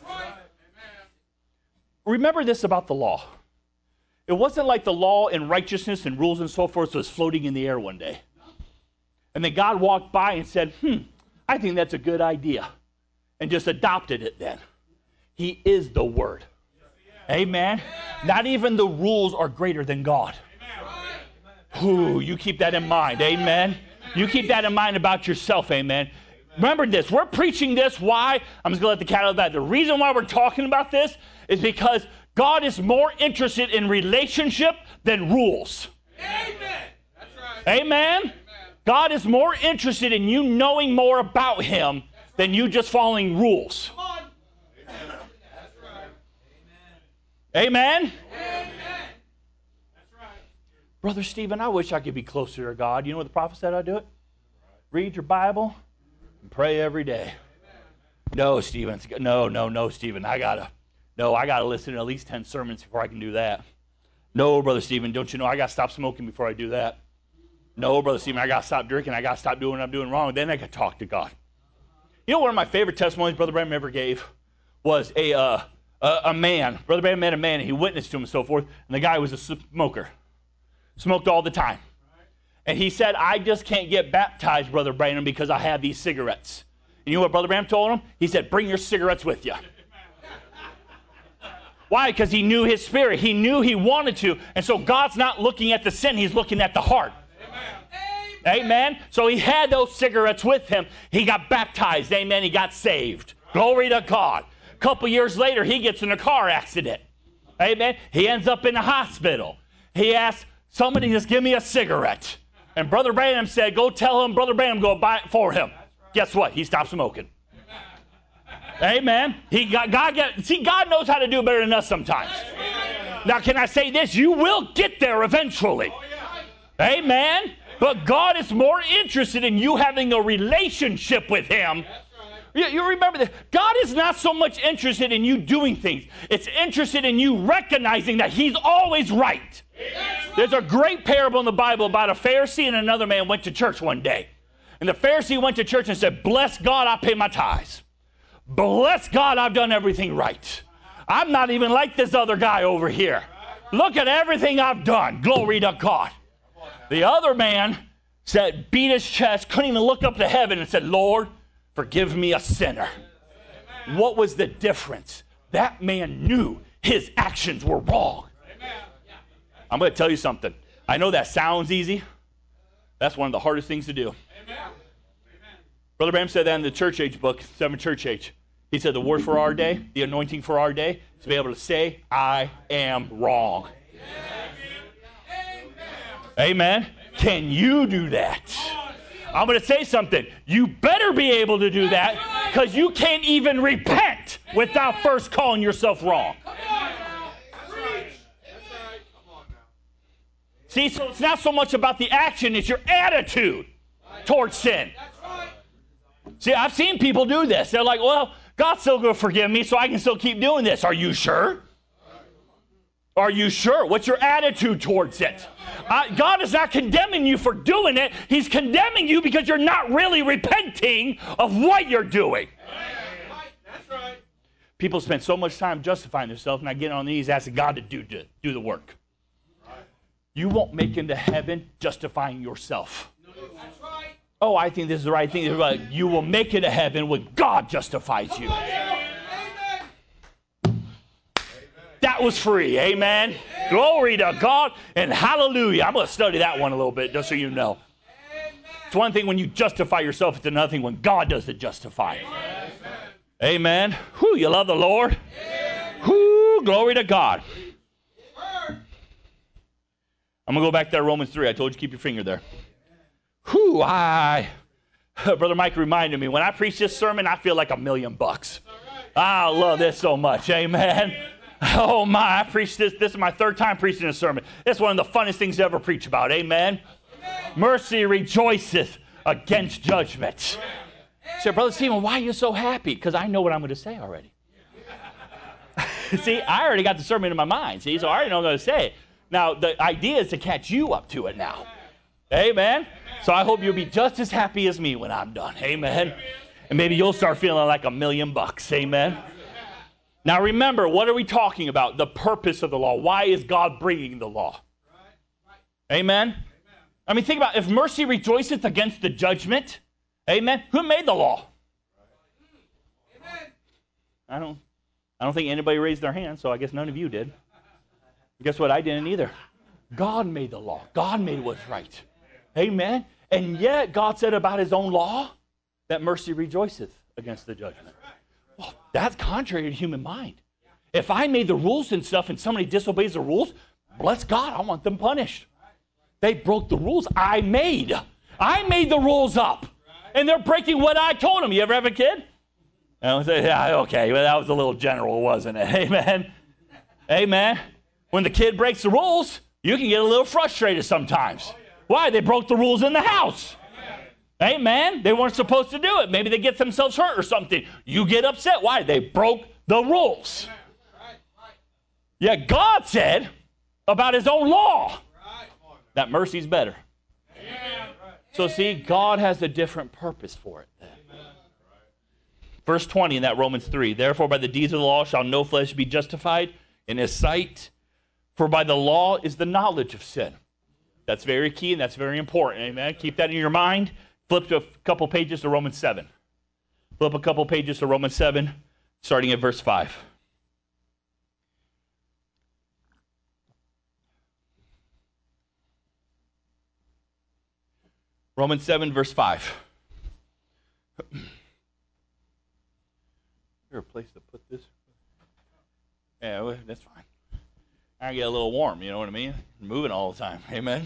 Remember this about the law. It wasn't like the law and righteousness and rules and so forth was floating in the air one day. And then God walked by and said, I think that's a good idea. And just adopted it then. He is the Word. Amen. Not even the rules are greater than God. Ooh, you keep that in mind. Amen. You keep that in mind about yourself. Amen. Remember this. We're preaching this. Why? I'm just going to let the cat out of the bag. The reason why we're talking about this is because God is more interested in relationship than rules. Amen. That's right. Amen. Amen. God is more interested in you knowing more about Him than you just following rules. Come on. Amen. That's right. Amen. Amen. That's right. Brother Stephen, I wish I could be closer to God. You know what the prophet said I'd do it? Read your Bible and pray every day. No, Stephen. No, Stephen. I gotta listen to at least 10 sermons before I can do that. No, Brother Stephen, don't you know I got to stop smoking before I do that? No, Brother Stephen, I got to stop drinking. I got to stop doing what I'm doing wrong. Then I can talk to God. You know, one of my favorite testimonies Brother Branham ever gave was a man. Brother Branham met a man, and he witnessed to him and so forth, and the guy was a smoker. Smoked all the time. And he said, I just can't get baptized, Brother Branham, because I have these cigarettes. And you know what Brother Branham told him? He said, bring your cigarettes with you. Why? Because he knew his spirit. He knew he wanted to. And so God's not looking at the sin. He's looking at the heart. Amen. Amen. So he had those cigarettes with him. He got baptized. Amen. He got saved. Glory to God. A couple years later, he gets in a car accident. Amen. He ends up in the hospital. He asks, somebody just give me a cigarette. And Brother Branham said, go tell him Brother Branham go buy it for him. Guess what? He stopped smoking. Amen. God knows how to do better than us sometimes. Now, can I say this? You will get there eventually. Amen. But God is more interested in you having a relationship with Him. You remember that God is not so much interested in you doing things. It's interested in you recognizing that He's always right. There's a great parable in the Bible about a Pharisee and another man went to church one day. And the Pharisee went to church and said, bless God, I pay my tithes. Bless God, I've done everything right. I'm not even like this other guy over here. Look at everything I've done. Glory to God. The other man said, beat his chest, couldn't even look up to heaven and said, Lord, forgive me a sinner. What was the difference? That man knew his actions were wrong. I'm going to tell you something. I know that sounds easy. That's one of the hardest things to do. Brother Branham said that in the Church Age book, 7 Church Age. He said the word for our day, the anointing for our day, is to be able to say, I am wrong. Amen. Amen. Can you do that? I'm going to say something. You better be able to do that because you can't even repent without first calling yourself wrong. See, so it's not so much about the action, it's your attitude towards sin. See, I've seen people do this. They're like, well, God's still going to forgive me, so I can still keep doing this. Are you sure? Are you sure? What's your attitude towards it? God is not condemning you for doing it. He's condemning you because you're not really repenting of what you're doing. That's right. People spend so much time justifying themselves, not getting on their knees, asking God to do the work. You won't make it into heaven justifying yourself. That's right. Oh, I think this is the right thing. You will make it to heaven when God justifies you. That was free. Amen. Glory to God and hallelujah. I'm going to study that one a little bit just so you know. It's one thing when you justify yourself. It's another thing when God does the justifying. Amen. Whew, you love the Lord? Whew, glory to God. I'm going to go back there, Romans 3. I told you keep your finger there. Whew, Brother Mike reminded me, when I preach this sermon, I feel like $1,000,000. I love this so much. Amen. Oh my, I preached this. This is my third time preaching this sermon. It's one of the funnest things to ever preach about. Amen. Mercy rejoiceth against judgment. So, Brother Stephen, why are you so happy? Because I know what I'm going to say already. See, I already got the sermon in my mind. See, so I already know what I'm going to say. Now, the idea is to catch you up to it now. Amen. So I hope you'll be just as happy as me when I'm done. Amen. And maybe you'll start feeling like $1,000,000. Amen. Now remember, what are we talking about? The purpose of the law. Why is God bringing the law? Amen? I mean, think about it. If mercy rejoiceth against the judgment, amen, who made the law? I don't think anybody raised their hand, so I guess none of you did. Guess what? I didn't either. God made the law. God made what's right. Amen? And yet God said about his own law that mercy rejoiceth against the judgment. Well, that's contrary to human mind. If I made the rules and stuff and somebody disobeys the rules, bless God, I want them punished. They broke the rules I made. I made the rules up. And they're breaking what I told them. You ever have a kid? And I say, yeah, okay, well, that was a little general, wasn't it? Amen. Amen. When the kid breaks the rules, you can get a little frustrated sometimes. Why? They broke the rules in the house. Amen. They weren't supposed to do it. Maybe they get themselves hurt or something. You get upset. Why? They broke the rules. Yeah, God said about his own law that mercy's better. So see, God has a different purpose for it. Verse 20 in that Romans 3, therefore by the deeds of the law shall no flesh be justified in his sight, for by the law is the knowledge of sin. That's very key and that's very important. Amen. Keep that in your mind. Flip to a couple pages to Romans 7. Flip a couple pages to Romans 7, starting at verse 5. Romans 7, verse 5. Is there a place to put this? Yeah, well, that's fine. I get a little warm, you know what I mean? I'm moving all the time. Amen.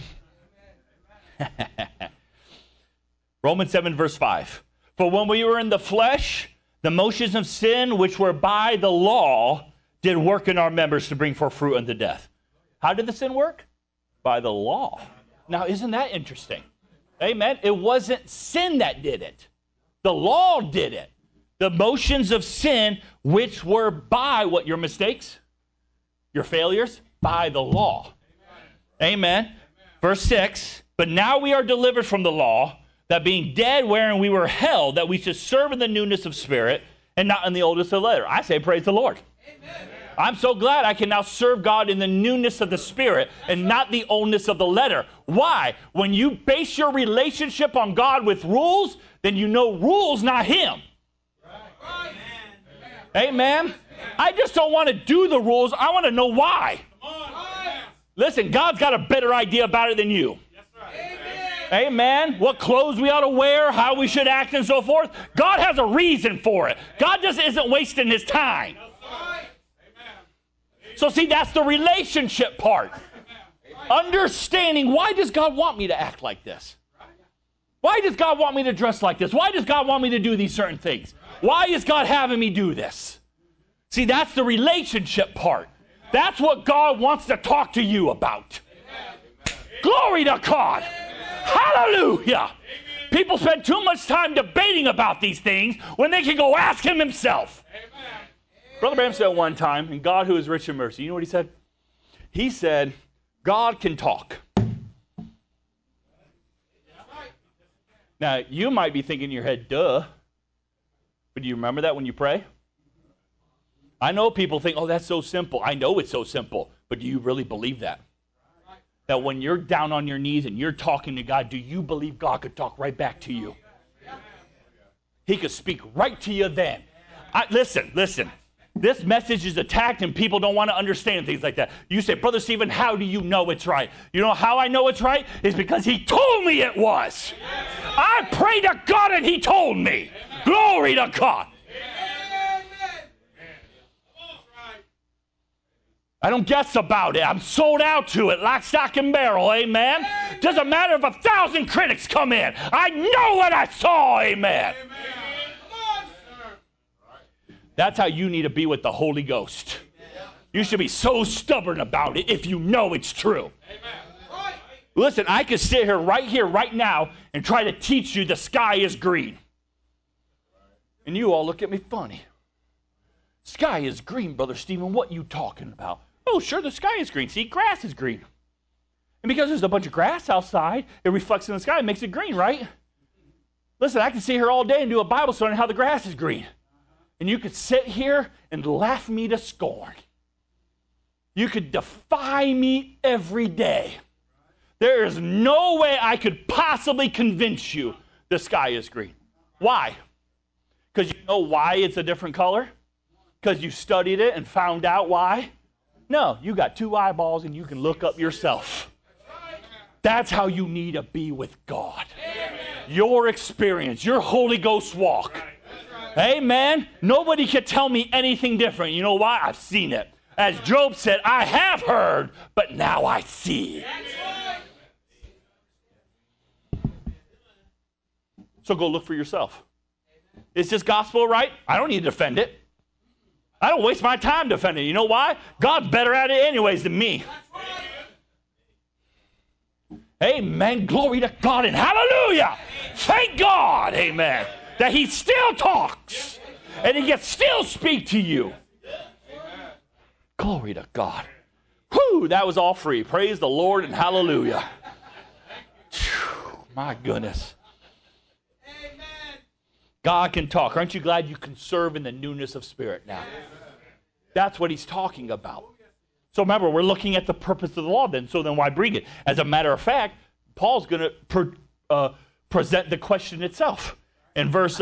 Romans 7, verse 5. For when we were in the flesh, the motions of sin, which were by the law, did work in our members to bring forth fruit unto death. How did the sin work? By the law. Now, isn't that interesting? Amen. It wasn't sin that did it. The law did it. The motions of sin, which were by what? Your mistakes? Your failures? By the law. Amen. Verse 6. But now we are delivered from the law, that being dead wherein we were held, that we should serve in the newness of spirit and not in the oldest of letter. I say praise the Lord. Amen. I'm so glad I can now serve God in the newness of the spirit and not the oldness of the letter. Why? When you base your relationship on God with rules, then you know rules, not him. Right. Amen. I just don't want to do the rules. I want to know why. Listen, God's got a better idea about it than you. Amen. What clothes we ought to wear, how we should act, and so forth. God has a reason for it. God just isn't wasting his time. So see, that's the relationship part. Understanding, why does God want me to act like this? Why does God want me to dress like this? Why does God want me to do these certain things? Why is God having me do this? See, that's the relationship part. That's what God wants to talk to you about. Glory to God. Hallelujah. People spend too much time debating about these things when they can go ask him himself. Brother Branham said one time, in God who is rich in mercy, you know what he said? He said, God can talk. Now, you might be thinking in your head, duh. But do you remember that when you pray? I know people think, oh, that's so simple. I know it's so simple. But do you really believe that? That when you're down on your knees and you're talking to God, do you believe God could talk right back to you? He could speak right to you then. Listen. This message is attacked and people don't want to understand things like that. You say, Brother Stephen, how do you know it's right? You know how I know it's right? It's because he told me it was. I prayed to God and he told me. Glory to God. I don't guess about it. I'm sold out to it, lock, stock, and barrel, amen? Doesn't matter if 1,000 critics come in. I know what I saw, amen. That's how you need to be with the Holy Ghost. You should be so stubborn about it if you know it's true. Listen, I could sit here, right now, and try to teach you the sky is green. And you all look at me funny. Sky is green, Brother Stephen. What you talking about? Oh, sure, the sky is green. See, grass is green. And because there's a bunch of grass outside, it reflects in the sky and makes it green, right? Listen, I can sit here all day and do a Bible study on how the grass is green. And you could sit here and laugh me to scorn. You could defy me every day. There is no way I could possibly convince you the sky is green. Why? Because you know why it's a different color? Because you studied it and found out why? No, you got 2 eyeballs and you can look up yourself. That's how you need to be with God. Your experience, your Holy Ghost walk. Amen. Nobody can tell me anything different. You know why? I've seen it. As Job said, I have heard, but now I see. So go look for yourself. Is this gospel right? I don't need to defend it. I don't waste my time defending it. You know why? God's better at it anyways than me. Amen. Glory to God and hallelujah. Thank God. Amen. That he still talks and he can still speak to you. Glory to God. Whew, that was all free. Praise the Lord and hallelujah. Whew, my goodness. God can talk. Aren't you glad you can serve in the newness of spirit now? That's what he's talking about. So remember, we're looking at the purpose of the law then. So then why bring it? As a matter of fact, Paul's going to present the question itself. In verse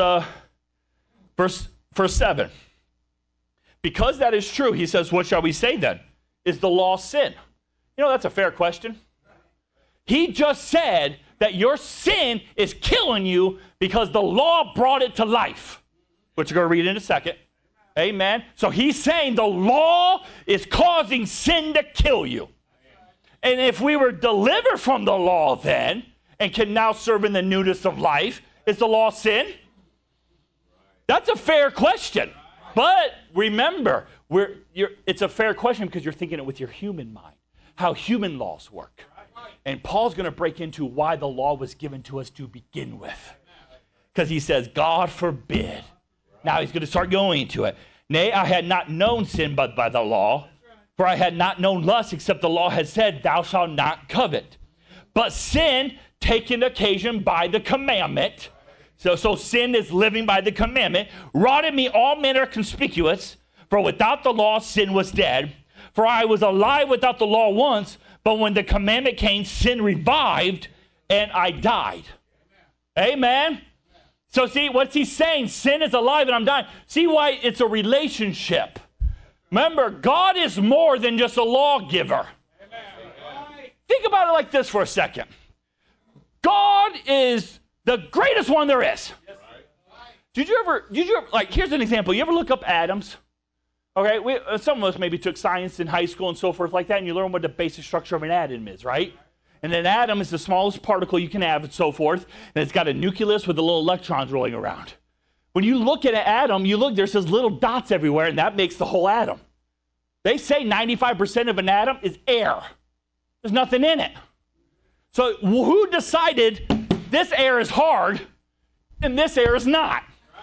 7. Because that is true, he says, what shall we say then? Is the law sin? You know, that's a fair question. He just said that your sin is killing you because the law brought it to life, which we're going to read in a second. Amen. So he's saying the law is causing sin to kill you. And if we were delivered from the law then and can now serve in the newness of life, is the law sin? That's a fair question. But remember, it's a fair question because you're thinking it with your human mind, how human laws work. And Paul's going to break into why the law was given to us to begin with. Because he says, God forbid. Now he's going to start going into it. Nay, I had not known sin but by the law, for I had not known lust except the law had said, thou shalt not covet. But sin, taken occasion by the commandment, so sin is living by the commandment, wrought in me all manner conspicuous, for without the law sin was dead. For I was alive without the law once, but when the commandment came, sin revived, and I died. Amen. So see, what's he saying? Sin is alive and I'm dying. See why it's a relationship. Remember, God is more than just a lawgiver. Think about it like this for a second. God is the greatest one there is. Did you ever, like, here's an example. You ever look up atoms? Okay, some of us maybe took science in high school and so forth like that, and you learn what the basic structure of an atom is, right? And an atom is the smallest particle you can have and so forth. And it's got a nucleus with the little electrons rolling around. When you look at an atom, there's those little dots everywhere, and that makes the whole atom. They say 95% of an atom is air. There's nothing in it. So who decided this air is hard and this air is not?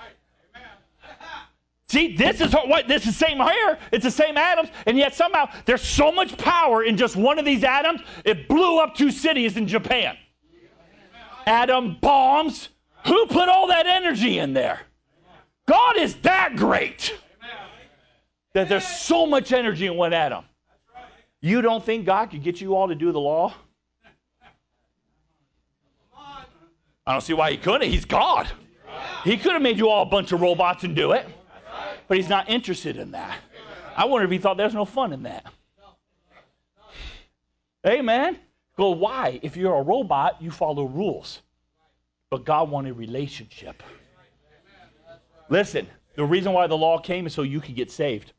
See, this is the same air, it's the same atoms, and yet somehow there's so much power in just one of these atoms, it blew up 2 cities in Japan. Atom bombs. Who put all that energy in there? God is that great that there's so much energy in one atom. You don't think God could get you all to do the law? I don't see why he couldn't. He's God. He could have made you all a bunch of robots and do it. But he's not interested in that. I wonder if he thought there's no fun in that. Amen. Go, why? If you're a robot, you follow rules. But God wanted relationship. Listen, the reason why the law came is so you could get saved.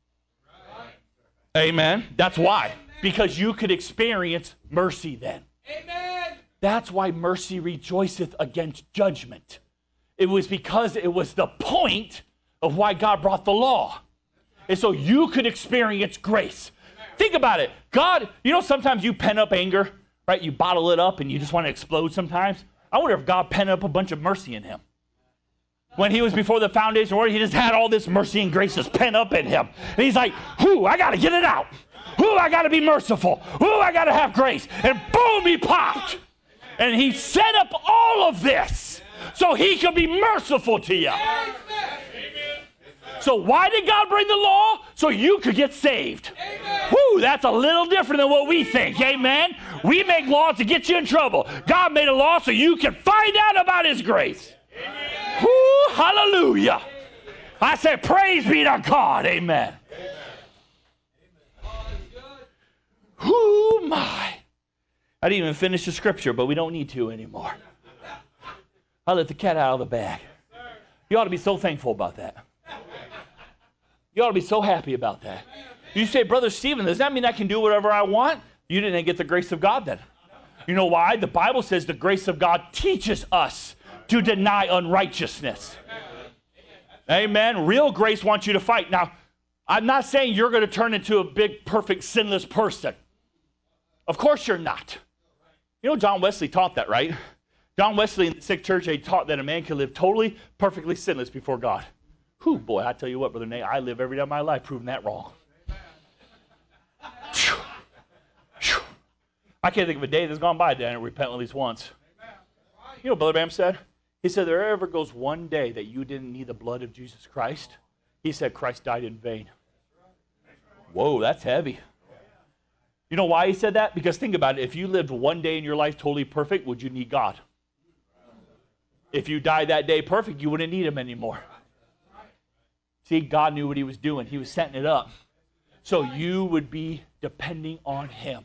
Amen. That's why. Because you could experience mercy then. Amen. That's why mercy rejoiceth against judgment. It was because it was the point of why God brought the law. And so you could experience grace. Think about it. God, sometimes you pen up anger, right? You bottle it up and you just want to explode sometimes. I wonder if God penned up a bunch of mercy in him. When he was before the foundation of the world, he just had all this mercy and grace just pent up in him. And he's like, I got to get it out. I got to be merciful. I got to have grace. And boom, he popped. And he set up all of this so he could be merciful to you. So why did God bring the law? So you could get saved. That's a little different than what we think. Amen. We make laws to get you in trouble. God made a law so you can find out about his grace. Hallelujah. I said, praise be to God. Amen. My. I didn't even finish the scripture, but we don't need to anymore. I let the cat out of the bag. You ought to be so thankful about that. You ought to be so happy about that. You say, Brother Stephen, does that mean I can do whatever I want? You didn't get the grace of God then. You know why? The Bible says the grace of God teaches us to deny unrighteousness. Amen. Real grace wants you to fight. Now, I'm not saying you're going to turn into a big, perfect, sinless person. Of course you're not. John Wesley taught that, right? John Wesley in the sick church, they taught that a man can live totally, perfectly sinless before God. Boy, I tell you what, Brother Nate, I live every day of my life proving that wrong. I can't think of a day that's gone by that I didn't repent at least once. You know what Brother Bam said? He said, there ever goes one day that you didn't need the blood of Jesus Christ. He said, Christ died in vain. Whoa, that's heavy. You know why he said that? Because think about it. If you lived one day in your life totally perfect, would you need God? If you died that day perfect, you wouldn't need him anymore. See, God knew what he was doing. He was setting it up. So you would be depending on him.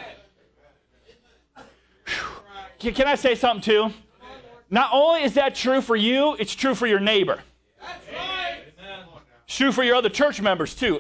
Can I say something too? Not only is that true for you, it's true for your neighbor. It's true for your other church members too.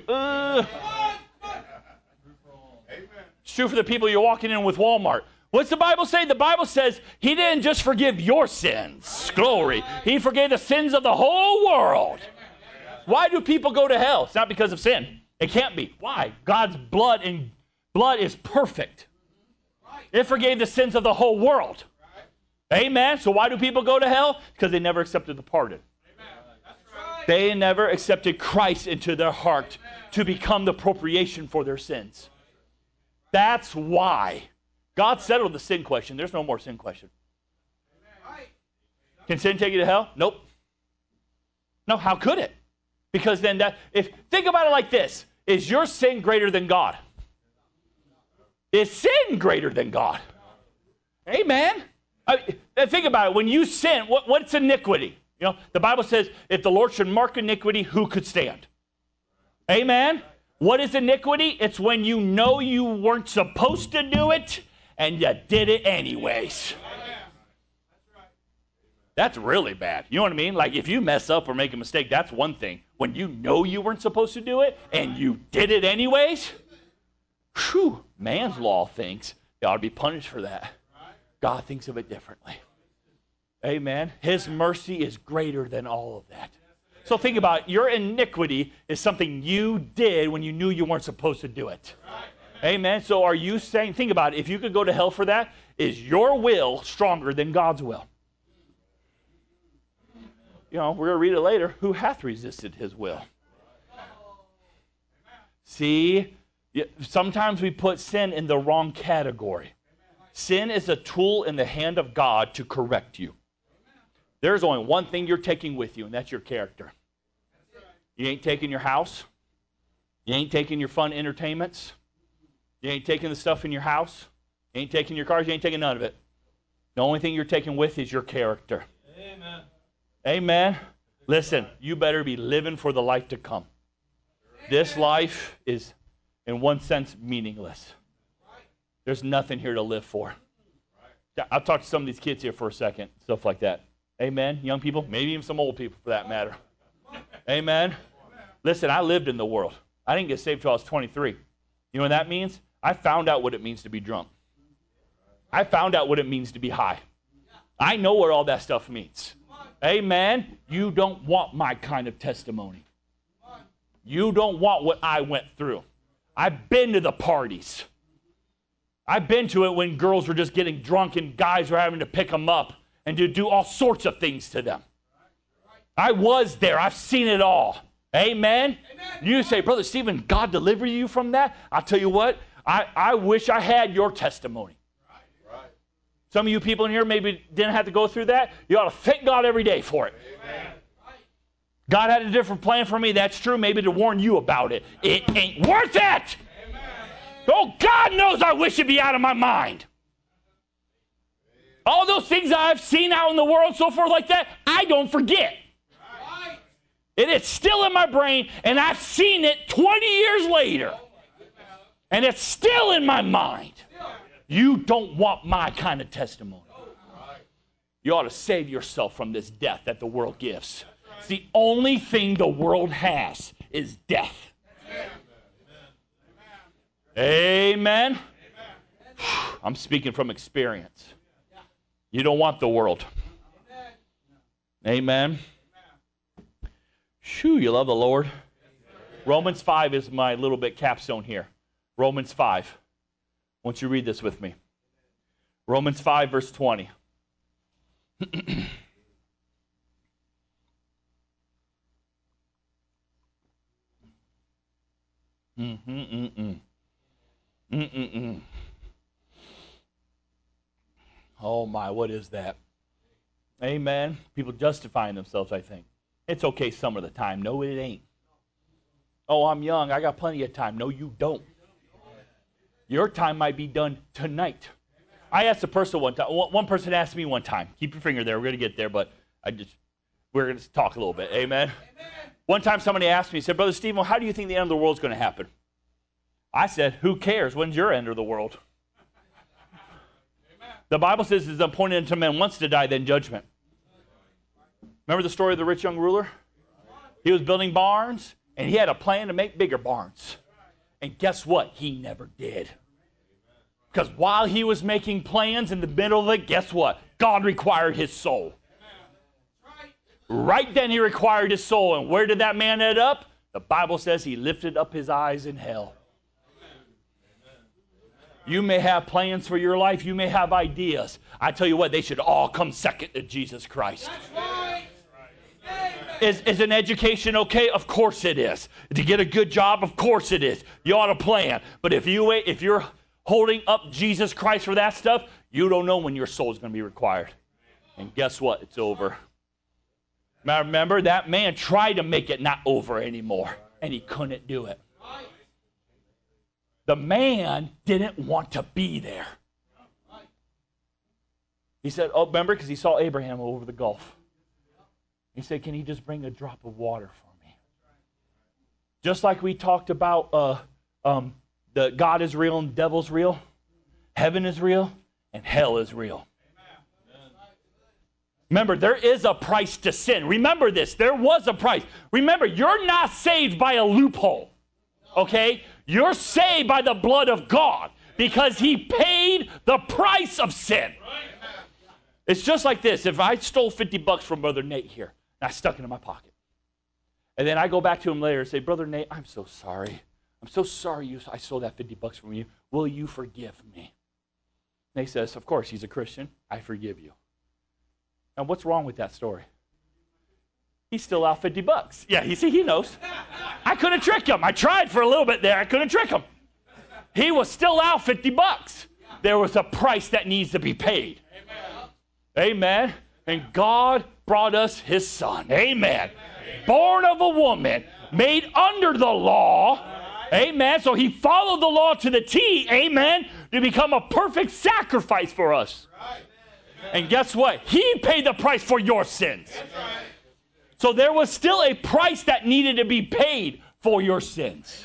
It's true for the people you're walking in with Walmart. What's the Bible say? The Bible says he didn't just forgive your sins. Glory. He forgave the sins of the whole world. Why do people go to hell? It's not because of sin. It can't be. Why? God's blood is perfect. It forgave the sins of the whole world. Amen. So why do people go to hell? Because they never accepted the pardon. They never accepted Christ into their heart to become the propitiation for their sins. That's why. God settled the sin question. There's no more sin question. Can sin take you to hell? Nope. No, how could it? Because then think about it like this. Is your sin greater than God? Is sin greater than God? Amen. Think about it. When you sin, what's iniquity? The Bible says, if the Lord should mark iniquity, who could stand? Amen. What is iniquity? It's when you know you weren't supposed to do it, and you did it anyways. That's really bad. You know what I mean? Like if you mess up or make a mistake, that's one thing. When you know you weren't supposed to do it, and you did it anyways, man's law thinks You ought to be punished for that. God thinks of it differently. Amen. His mercy is greater than all of that. So think about it. Your iniquity is something you did when you knew you weren't supposed to do it. Amen. So are you saying, think about it, if you could go to hell for that, is your will stronger than God's will? You know, we're going to read it later. Who hath resisted his will? See, sometimes we put sin in the wrong category. Sin is a tool in the hand of God to correct you. There's only one thing you're taking with you, and that's your character. You ain't taking your house. You ain't taking your fun entertainments. You ain't taking the stuff in your house. You ain't taking your cars. You ain't taking none of it. The only thing you're taking with is your character. Amen. Amen. Listen, you better be living for the life to come. This life is, in one sense, meaningless. There's nothing here to live for. I'll talk to some of these kids here for a second, stuff like that. Amen. Young people, maybe even some old people for that matter. Amen. Listen, I lived in the world. I didn't get saved until I was 23. You know what that means? I found out what it means to be drunk. I found out what it means to be high. I know what all that stuff means. Amen. You don't want my kind of testimony. You don't want what I went through. I've been to the parties. I've been to it when girls were just getting drunk and guys were having to pick them up and to do all sorts of things to them. I was there. I've seen it all. Amen? You say, Brother Stephen, God deliver you from that? I'll tell you what, I wish I had your testimony. Some of you people in here maybe didn't have to go through that. You ought to thank God every day for it. Amen. God had a different plan for me. That's true. Maybe to warn you about it. It ain't worth it. Amen. Oh, God knows I wish it'd be out of my mind. All those things I've seen out in the world, so forth like that, I don't forget. Right. It is still in my brain, and I've seen it 20 years later. And it's still in my mind. You don't want my kind of testimony. You ought to save yourself from this death that the world gives. It's the only thing the world has is death. Amen. I'm speaking from experience. You don't want the world. Amen. Shoo, you love the Lord. Romans 5 is my little bit capstone here. Romans 5. I want you to read this with me. Romans 5, verse 20. Oh my, what is that? Amen. People justifying themselves, I think. It's okay some of the time. No, it ain't. Oh, I'm young. I got plenty of time. No, you don't. Your time might be done tonight. I asked a person one time. One person asked me one time. Keep your finger there. We're going to get there, but we're going to talk a little bit. Amen? One time somebody asked me, he said, Brother Stephen, how do you think the end of the world is going to happen? I said, who cares? When's your end of the world? The Bible says it's appointed unto men once to die, then judgment. Remember the story of the rich young ruler? He was building barns, and he had a plan to make bigger barns. And guess what? He never did. Because while he was making plans in the middle of it, guess what? God required his soul. Right then he required his soul. And where did that man end up? The Bible says he lifted up his eyes in hell. You may have plans for your life. You may have ideas. I tell you what, they should all come second to Jesus Christ. Is an education okay? Of course it is. To get a good job? Of course it is. You ought to plan. But if you're holding up Jesus Christ for that stuff, you don't know when your soul is going to be required. And guess what? It's over. Now remember, that man tried to make it not over anymore, and he couldn't do it. The man didn't want to be there. He said, oh, remember, because he saw Abraham over the Gulf. He said, can he just bring a drop of water for me? Just like we talked about the God is real and the devil's real, heaven is real, and hell is real. Remember, there is a price to sin. Remember this. There was a price. Remember, you're not saved by a loophole. Okay? You're saved by the blood of God. because he paid the price of sin. It's just like this. If I stole $50 from Brother Nate here, and I stuck it in my pocket, and then I go back to him later and say, Brother Nate, I'm so sorry. I'm so sorry I stole that $50 from you. Will you forgive me? And he says, of course, he's a Christian. I forgive you. Now, what's wrong with that story? He's still out $50. Yeah, he knows. I couldn't trick him. I tried for a little bit there. I couldn't trick him. He was still out $50. There was a price that needs to be paid. Amen. And God brought us his son. Amen. Born of a woman, made under the law. Amen. So he followed the law to the T. Amen. To become a perfect sacrifice for us. And guess what? He paid the price for your sins. So there was still a price that needed to be paid for your sins.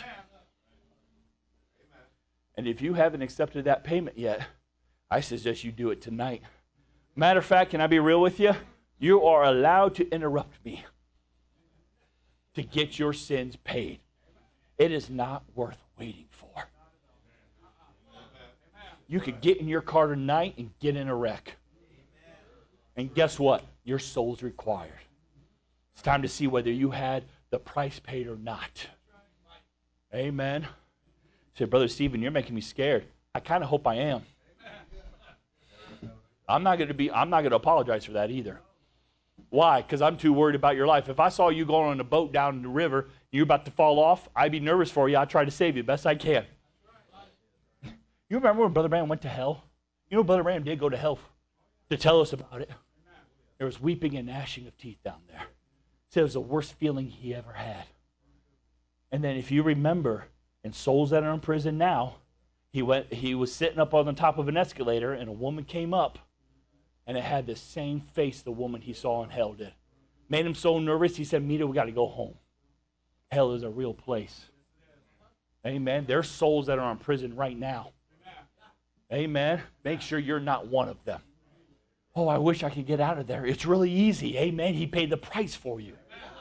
And if you haven't accepted that payment yet, I suggest you do it tonight. Matter of fact, can I be real with you? You are allowed to interrupt me to get your sins paid. It is not worth waiting for. You could get in your car tonight and get in a wreck. And guess what? Your soul's required. It's time to see whether you had the price paid or not. Amen. Say, Brother Stephen, you're making me scared. I kind of hope I am. I'm not going to apologize for that either. Why? Because I'm too worried about your life. If I saw you going on a boat down in the river and you're about to fall off, I'd be nervous for you. I'd try to save you the best I can. You remember when Brother Branham went to hell? You know, Brother Branham did go to hell to tell us about it. There was weeping and gnashing of teeth down there. Said it was the worst feeling he ever had. And then if you remember, in souls that are in prison now, he was sitting up on the top of an escalator, and a woman came up, and it had the same face the woman he saw in hell did. Made him so nervous, he said, Mita, we got to go home. Hell is a real place. Amen. There's souls that are in prison right now. Amen. Make sure you're not one of them. Oh, I wish I could get out of there. It's really easy. Amen. He paid the price for you.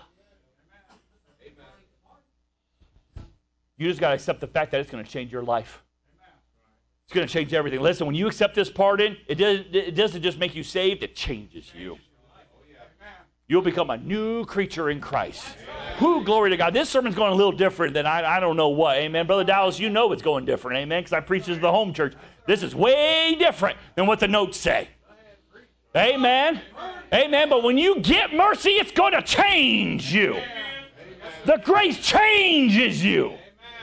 You just got to accept the fact that it's going to change your life. It's going to change everything. Listen, when you accept this pardon, it doesn't just make you saved, it changes you. You'll become a new creature in Christ. Who, glory to God. This sermon's going a little different than I don't know what. Amen. Brother Dallas, you know it's going different. Amen. Because I preach this to the home church. This is way different than what the notes say. Amen. Amen. But when you get mercy, it's going to change you. The grace changes you.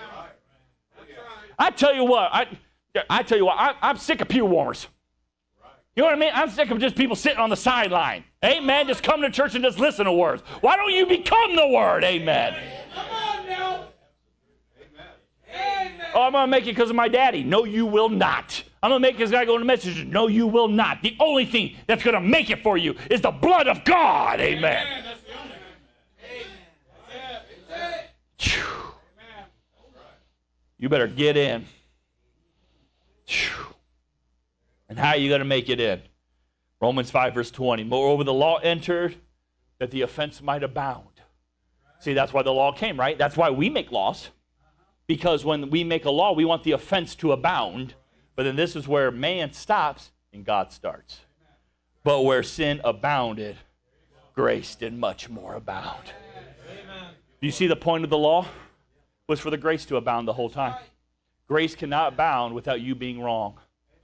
I tell you what, I'm sick of pew warmers. You know what I mean? I'm sick of just people sitting on the sideline. Amen. Just come to church and just listen to words. Why don't you become the word? Amen. Come on now. Amen. Oh, I'm going to make it because of my daddy. No, you will not. I'm going to make this guy go into message. No, you will not. The only thing that's going to make it for you is the blood of God. Amen. Amen. You better get in. And how are you going to make it in? Romans 5, verse 20. Moreover, the law entered that the offense might abound. See, that's why the law came, right? That's why we make laws. Because when we make a law, we want the offense to abound. But then this is where man stops and God starts. But where sin abounded, grace did much more abound. Do you see the point of the law? Was for the grace to abound the whole time. Grace cannot abound without you being wrong.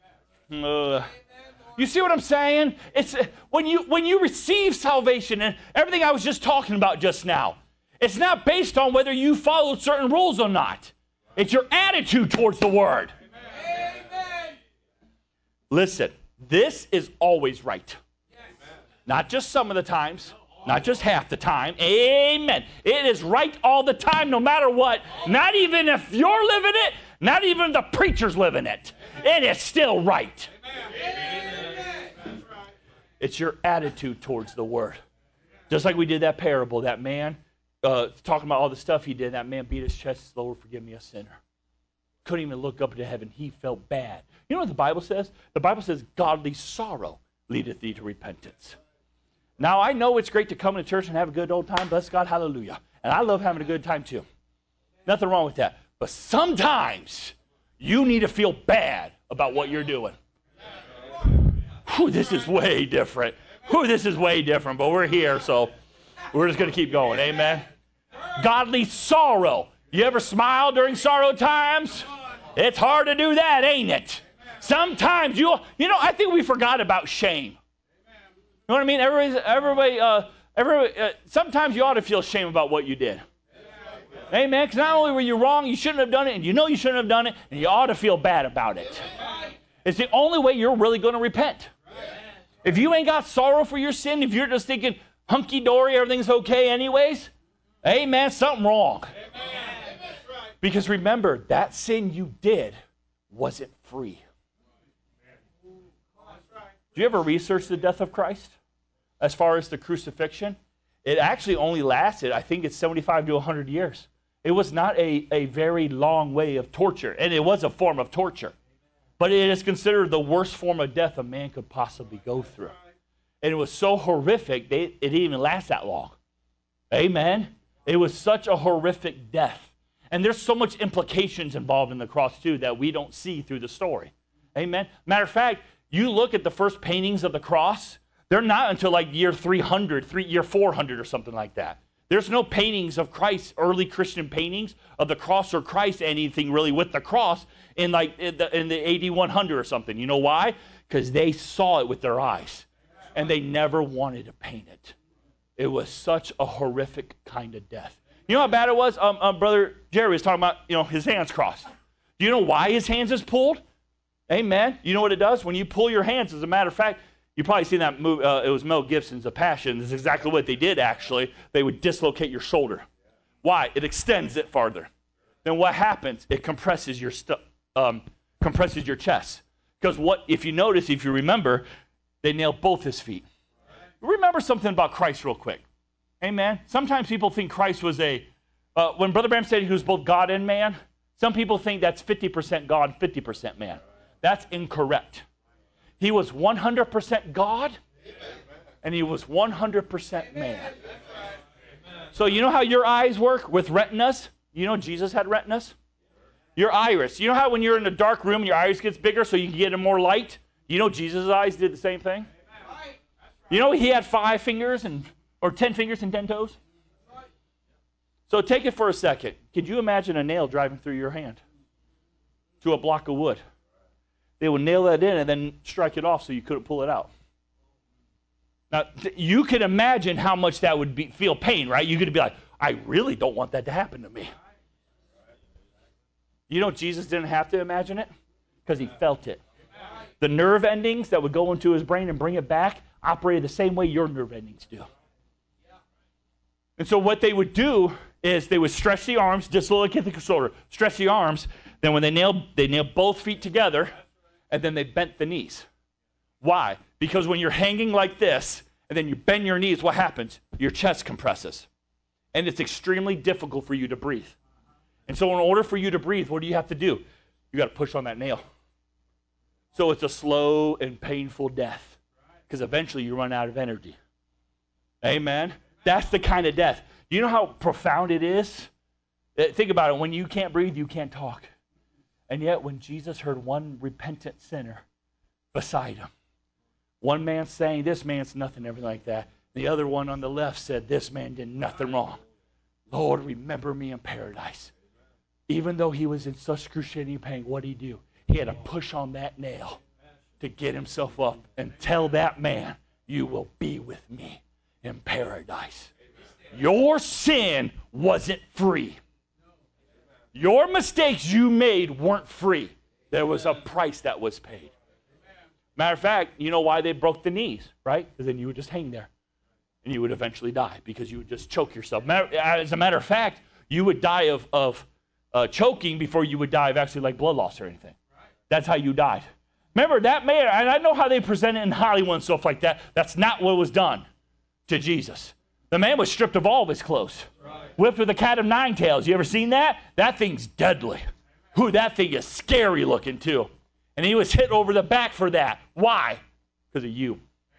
You see what I'm saying? It's when you receive salvation and everything I was just talking about just now, it's not based on whether you followed certain rules or not. It's your attitude towards the Word. Amen. Listen, this is always right. Not just some of the times. Not just half the time. Amen. It is right all the time, no matter what. Not even if you're living it, not even the preacher's living it. It is still right. Amen. It's your attitude towards the Word. Just like we did that parable, that man, talking about all the stuff he did, that man beat his chest, Lord, forgive me, a sinner. Couldn't even look up into heaven. He felt bad. You know what the Bible says? The Bible says, godly sorrow leadeth thee to repentance. Now, I know it's great to come to church and have a good old time. Bless God, hallelujah. And I love having a good time too. Nothing wrong with that. But sometimes you need to feel bad about what you're doing. Whew, this is way different. This is way different, but we're here, so we're just going to keep going. Amen. Godly sorrow. You ever smile during sorrow times? It's hard to do that, ain't it? Sometimes I think we forgot about shame. You know what I mean? Everybody, sometimes you ought to feel shame about what you did. Amen. Because not only were you wrong, you shouldn't have done it, and you know you shouldn't have done it, and you ought to feel bad about it. It's the only way you're really going to repent. If you ain't got sorrow for your sin, if you're just thinking hunky-dory, everything's okay anyways, amen, something wrong. Because remember, that sin you did wasn't free. Do you ever research the death of Christ as far as the crucifixion? It actually only lasted, I think it's 75 to 100 years. It was not a very long way of torture, and it was a form of torture. But it is considered the worst form of death a man could possibly go through. And it was so horrific, it didn't even last that long. Amen? It was such a horrific death. And there's so much implications involved in the cross, too, that we don't see through the story. Amen? Matter of fact, you look at the first paintings of the cross, they're not until like year 300, year 400 or something like that. There's no paintings of Christ, early Christian paintings of the cross or Christ, anything really with the cross in the AD 100 or something. You know why? Because they saw it with their eyes, and they never wanted to paint it. It was such a horrific kind of death. You know how bad it was? Brother Jerry was talking about, his hands crossed. Do you know why his hands is pulled? Amen. You know what it does? When you pull your hands, as a matter of fact, you've probably seen that movie. It was Mel Gibson's The Passion. This is exactly what they did, actually. They would dislocate your shoulder. Why? It extends it farther. Then what happens? It compresses your chest. Because if you remember, they nailed both his feet. Remember something about Christ real quick. Amen. Sometimes people think Christ was when Brother Branham said he was both God and man, some people think that's 50% God, 50% man. That's incorrect. He was 100% God, and he was 100% man. So you know how your eyes work with retinas? You know Jesus had retinas? Your iris. You know how when you're in a dark room, your iris gets bigger so you can get in more light? You know Jesus' eyes did the same thing? You know he had 5 fingers or 10 fingers and 10 toes? So take it for a second. Could you imagine a nail driving through your hand to a block of wood? They would nail that in and then strike it off so you couldn't pull it out. Now, you can imagine how much that would feel pain, right? You could be like, I really don't want that to happen to me. You know Jesus didn't have to imagine it? Because he felt it. The nerve endings that would go into his brain and bring it back operated the same way your nerve endings do. And so what they would do is they would stretch the arms, dislocate the shoulder, stretch the arms. Then when they nailed both feet together, and then they bent the knees. Why? Because when you're hanging like this, and then you bend your knees, what happens? Your chest compresses. And it's extremely difficult for you to breathe. And so in order for you to breathe, what do you have to do? You got to push on that nail. So it's a slow and painful death. Because eventually you run out of energy. Amen? That's the kind of death. Do you know how profound it is? Think about it. When you can't breathe, you can't talk. And yet when Jesus heard one repentant sinner beside him, one man saying, this man's nothing, everything like that. The other one on the left said, this man did nothing wrong. Lord, remember me in paradise. Even though he was in such excruciating pain, what did he do? He had to push on that nail to get himself up and tell that man, you will be with me in paradise. Your sin wasn't free. Your mistakes you made weren't free. There was a price that was paid. Matter of fact, you know why they broke the knees, right? Because then you would just hang there. And you would eventually die because you would just choke yourself. As a matter of fact, you would die of choking before you would die of actually like blood loss or anything. That's how you died. Remember, that man, and I know how they present it in Hollywood and stuff like that. That's not what was done to Jesus. The man was stripped of all of his clothes. Whipped with a cat of 9 tails. You ever seen that? That thing's deadly. That thing is scary looking too. And he was hit over the back for that. Why? Because of you.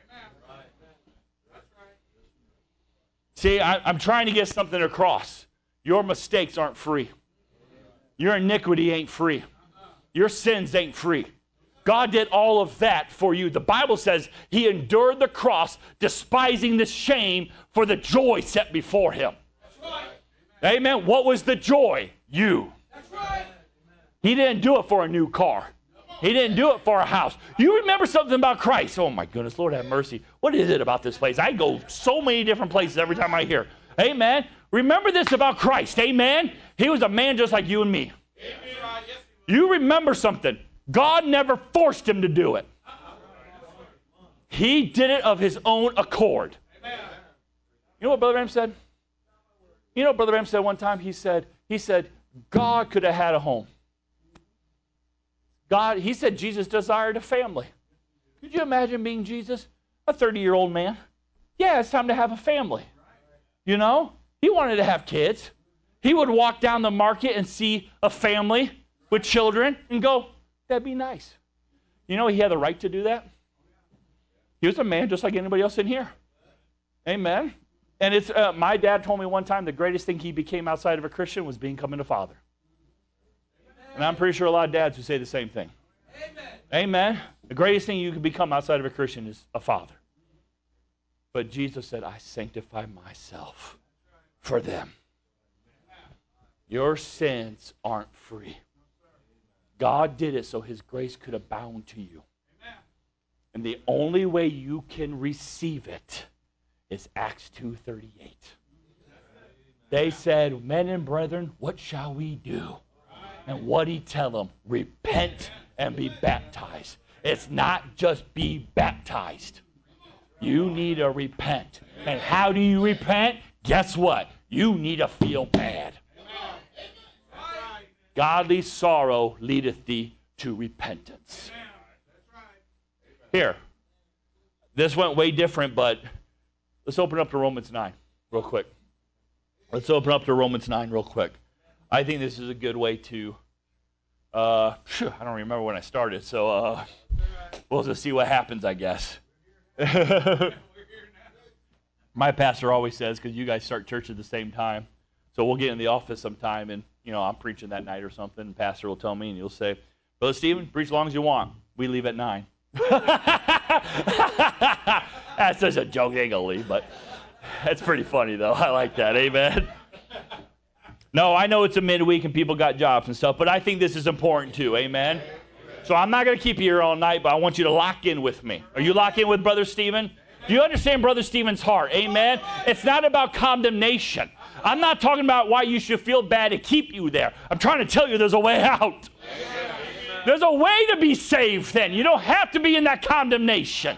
See, I'm trying to get something across. Your mistakes aren't free. Your iniquity ain't free. Your sins ain't free. God did all of that for you. The Bible says he endured the cross, despising the shame for the joy set before him. That's right. Amen. What was the joy? You. That's right. He didn't do it for a new car. He didn't do it for a house. You remember something about Christ? Oh my goodness, Lord have mercy. What is it about this place? I go so many different places every time I hear. Amen. Remember this about Christ. Amen. He was a man just like you and me. You remember something. God never forced him to do it. He did it of his own accord. You know what Brother Branham said? You know what Brother Branham said one time? He said, God could have had a home. He said Jesus desired a family. Could you imagine being Jesus? A 30-year-old man. Yeah, it's time to have a family. You know? He wanted to have kids. He would walk down the market and see a family with children and go, that'd be nice. You know he had the right to do that? He was a man just like anybody else in here. Amen. And it's my dad told me one time the greatest thing he became outside of a Christian was becoming a father. And I'm pretty sure a lot of dads would say the same thing. Amen. Amen. The greatest thing you can become outside of a Christian is a father. But Jesus said, I sanctify myself for them. Your sins aren't free. God did it so his grace could abound to you. And the only way you can receive it is Acts 2:38. They said, men and brethren, what shall we do? And what did he tell them? Repent and be baptized. It's not just be baptized. You need to repent. And how do you repent? Guess what? You need to feel bad. Godly sorrow leadeth thee to repentance. Here, this went way different, but let's open up to Romans 9 real quick. Let's open up to Romans 9 real quick. I think this is a good way to, I don't remember when I started, so we'll just see what happens, I guess. My pastor always says, because you guys start church at the same time, so we'll get in the office sometime, and I'm preaching that night or something, and pastor will tell me, and you'll say, Brother Stephen, preach as long as you want. We leave at 9. That's such a joke. They ain't gonna leave, but that's pretty funny, though. I like that. Amen. No, I know it's a midweek and people got jobs and stuff, but I think this is important too. Amen. So I'm not going to keep you here all night, but I want you to lock in with me. Are you locked in with Brother Stephen? Do you understand Brother Stephen's heart? Amen. It's not about condemnation. I'm not talking about why you should feel bad to keep you there. I'm trying to tell you there's a way out. There's a way to be saved then. You don't have to be in that condemnation.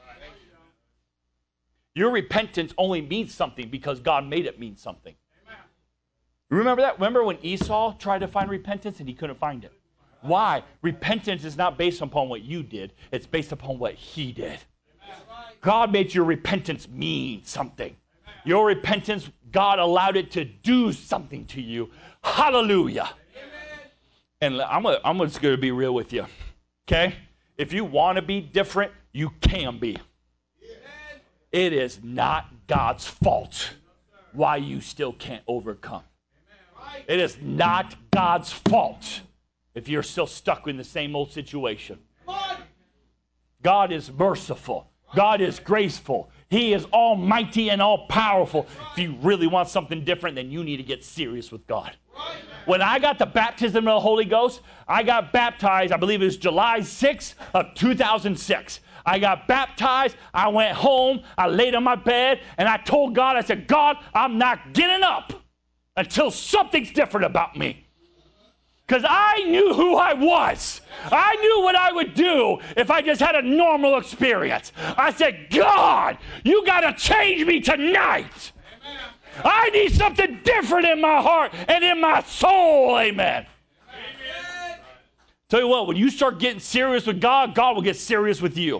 Your repentance only means something because God made it mean something. Remember that? Remember when Esau tried to find repentance and he couldn't find it? Why? Repentance is not based upon what you did. It's based upon what he did. God made your repentance mean something. Your repentance, God allowed it to do something to you. Hallelujah. And I'm just going to be real with you. Okay? If you want to be different, you can be. It is not God's fault why you still can't overcome. It is not God's fault if you're still stuck in the same old situation. God is merciful. God is graceful. He is almighty and all-powerful. If you really want something different, then you need to get serious with God. When I got the baptism of the Holy Ghost, I got baptized, I believe it was July 6th of 2006. I got baptized, I went home, I laid on my bed, and I told God, I said, God, I'm not getting up until something's different about me. Because I knew who I was. I knew what I would do if I just had a normal experience. I said, God, you got to change me tonight. Amen. I need something different in my heart and in my soul. Amen. Amen. Tell you what, when you start getting serious with God, God will get serious with you.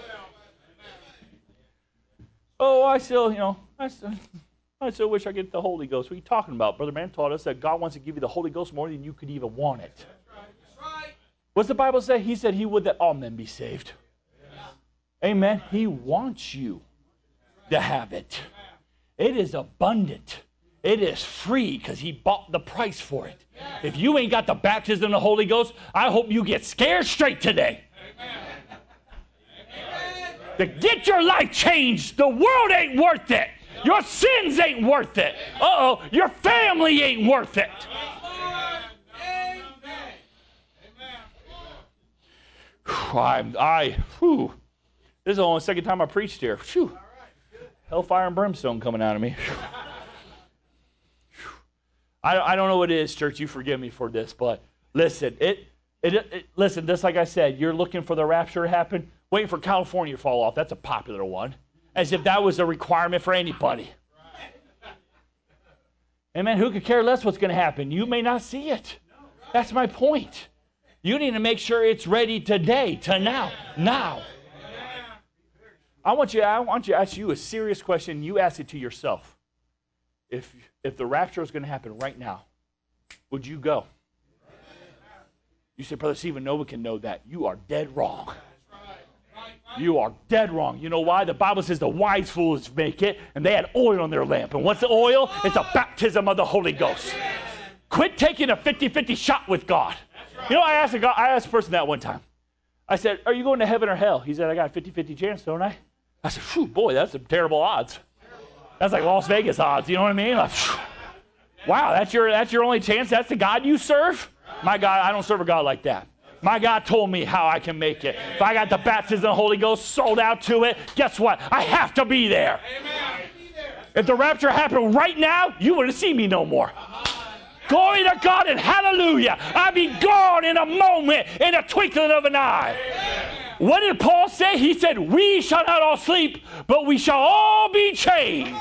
Oh, I still wish I get the Holy Ghost. What are you talking about? Brother Man taught us that God wants to give you the Holy Ghost more than you could even want it. That's right. What's the Bible say? He said he would that all men be saved. Yeah. Amen. He wants you to have it. It is abundant. It is free because he bought the price for it. If you ain't got the baptism of the Holy Ghost, I hope you get scared straight today. To get your life changed, the world ain't worth it. Your sins ain't worth it. Uh-oh, your family ain't worth it. This is the only second time I preached here. Whew. Hellfire and brimstone coming out of me. I don't know what it is, church. You forgive me for this, but listen, listen, just like I said, you're looking for the rapture to happen, waiting for California to fall off. That's a popular one. As if that was a requirement for anybody. Amen. Who could care less what's going to happen? You may not see it. That's my point. You need to make sure it's ready today, to now. Now. I want you to ask you a serious question. You ask it to yourself. If the rapture is going to happen right now, would you go? You say, Brother Stephen, no one can know that. You are dead wrong. You are dead wrong. You know why? The Bible says the wise fools make it, and they had oil on their lamp. And what's the oil? It's a baptism of the Holy Ghost. Quit taking a 50-50 shot with God. You know, I asked a person that one time. I said, are you going to heaven or hell? He said, I got a 50-50 chance, don't I? I said, phew, boy, that's some terrible odds. That's like Las Vegas odds, you know what I mean? Like, wow, that's your only chance? That's the God you serve? My God, I don't serve a God like that. My God told me how I can make it. If I got the baptism of the Holy Ghost, sold out to it, guess what? I have to be there. If the rapture happened right now, you wouldn't see me no more. Glory to God and hallelujah. I'd be gone in a moment, in a twinkling of an eye. What did Paul say? He said, we shall not all sleep, but we shall all be changed.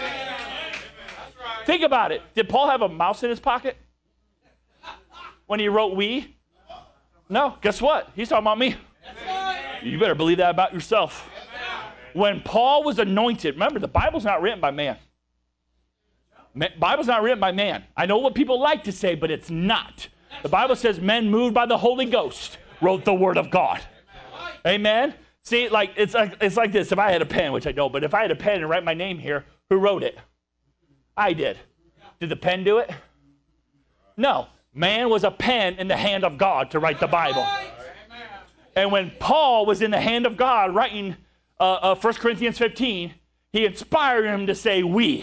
Think about it. Did Paul have a mouse in his pocket when he wrote we? No. Guess what? He's talking about me. You better believe that about yourself. When Paul was anointed, remember, the Bible's not written by man. Bible's not written by man. I know what people like to say, but it's not. The Bible says men moved by the Holy Ghost wrote the Word of God. Amen? See, like it's like this. If I had a pen, which I don't, but if I had a pen and write my name here, who wrote it? I did. Did the pen do it? No. Man was a pen in the hand of God to write the Bible. And when Paul was in the hand of God writing 1 Corinthians 15, he inspired him to say we.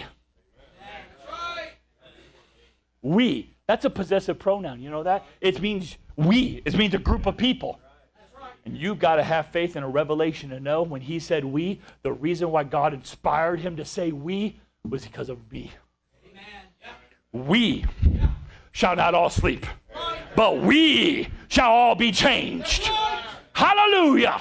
We. That's a possessive pronoun. You know that? It means we. It means a group of people. And you've got to have faith and a revelation to know when he said we, the reason why God inspired him to say we was because of me. We shall not all sleep, but we shall all be changed. Hallelujah.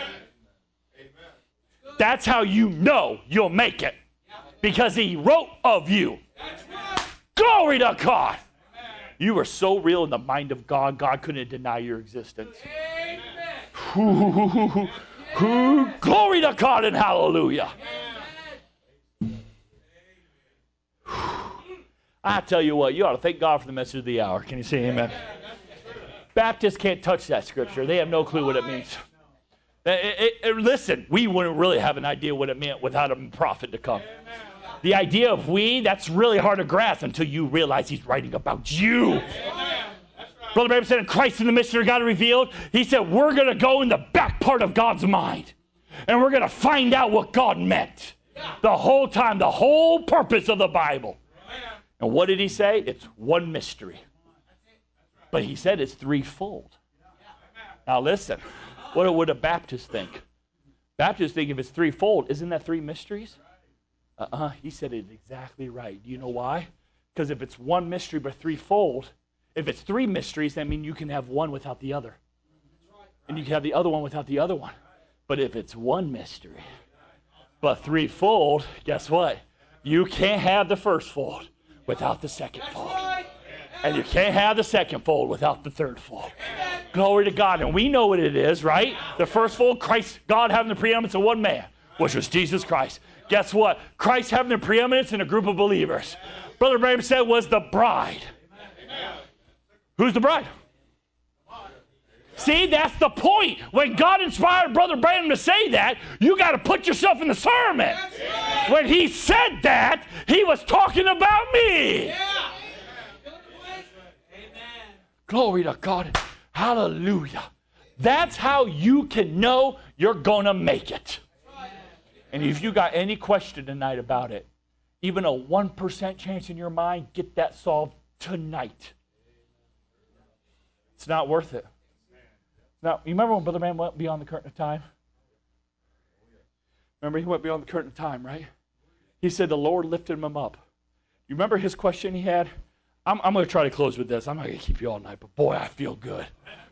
That's how you know you'll make it. Because he wrote of you. Glory to God. You were so real in the mind of God, God couldn't deny your existence. Glory to God and hallelujah. I tell you what, you ought to thank God for the message of the hour. Can you say amen? Baptists can't touch that scripture. They have no clue what it means. Listen, we wouldn't really have an idea what it meant without a prophet to come. The idea of we, that's really hard to grasp until you realize he's writing about you. Brother Branham said in Christ in the Mystery of God Revealed, he said we're going to go in the back part of God's mind. And we're going to find out what God meant. The whole time, the whole purpose of the Bible. And what did he say? It's one mystery. But he said it's threefold. Now listen, what would a Baptist think? Baptists think if it's threefold, isn't that three mysteries? He said it exactly right. Do you know why? Because if it's one mystery but threefold, if it's three mysteries, that means you can have one without the other. And you can have the other one without the other one. But if it's one mystery but threefold, guess what? You can't have the first fold without the second fold. And you can't have the second fold without the third fold. Glory to God. And we know what it is, right? The first fold, Christ, God having the preeminence of one man, which was Jesus Christ. Guess what? Christ having the preeminence in a group of believers. Brother Branham said was the bride. Who's the bride? See, that's the point. When God inspired Brother Branham to say that, you got to put yourself in the sermon. When he said that, he was talking about me. Glory to God. Hallelujah. That's how you can know you're going to make it. And if you got any question tonight about it, even a 1% chance in your mind, get that solved tonight. It's not worth it. Now, you remember when Brother Branham went beyond the curtain of time? Remember, he went beyond the curtain of time, right? He said the Lord lifted him up. You remember his question he had? I'm going to try to close with this. I'm not going to keep you all night, but boy, I feel good.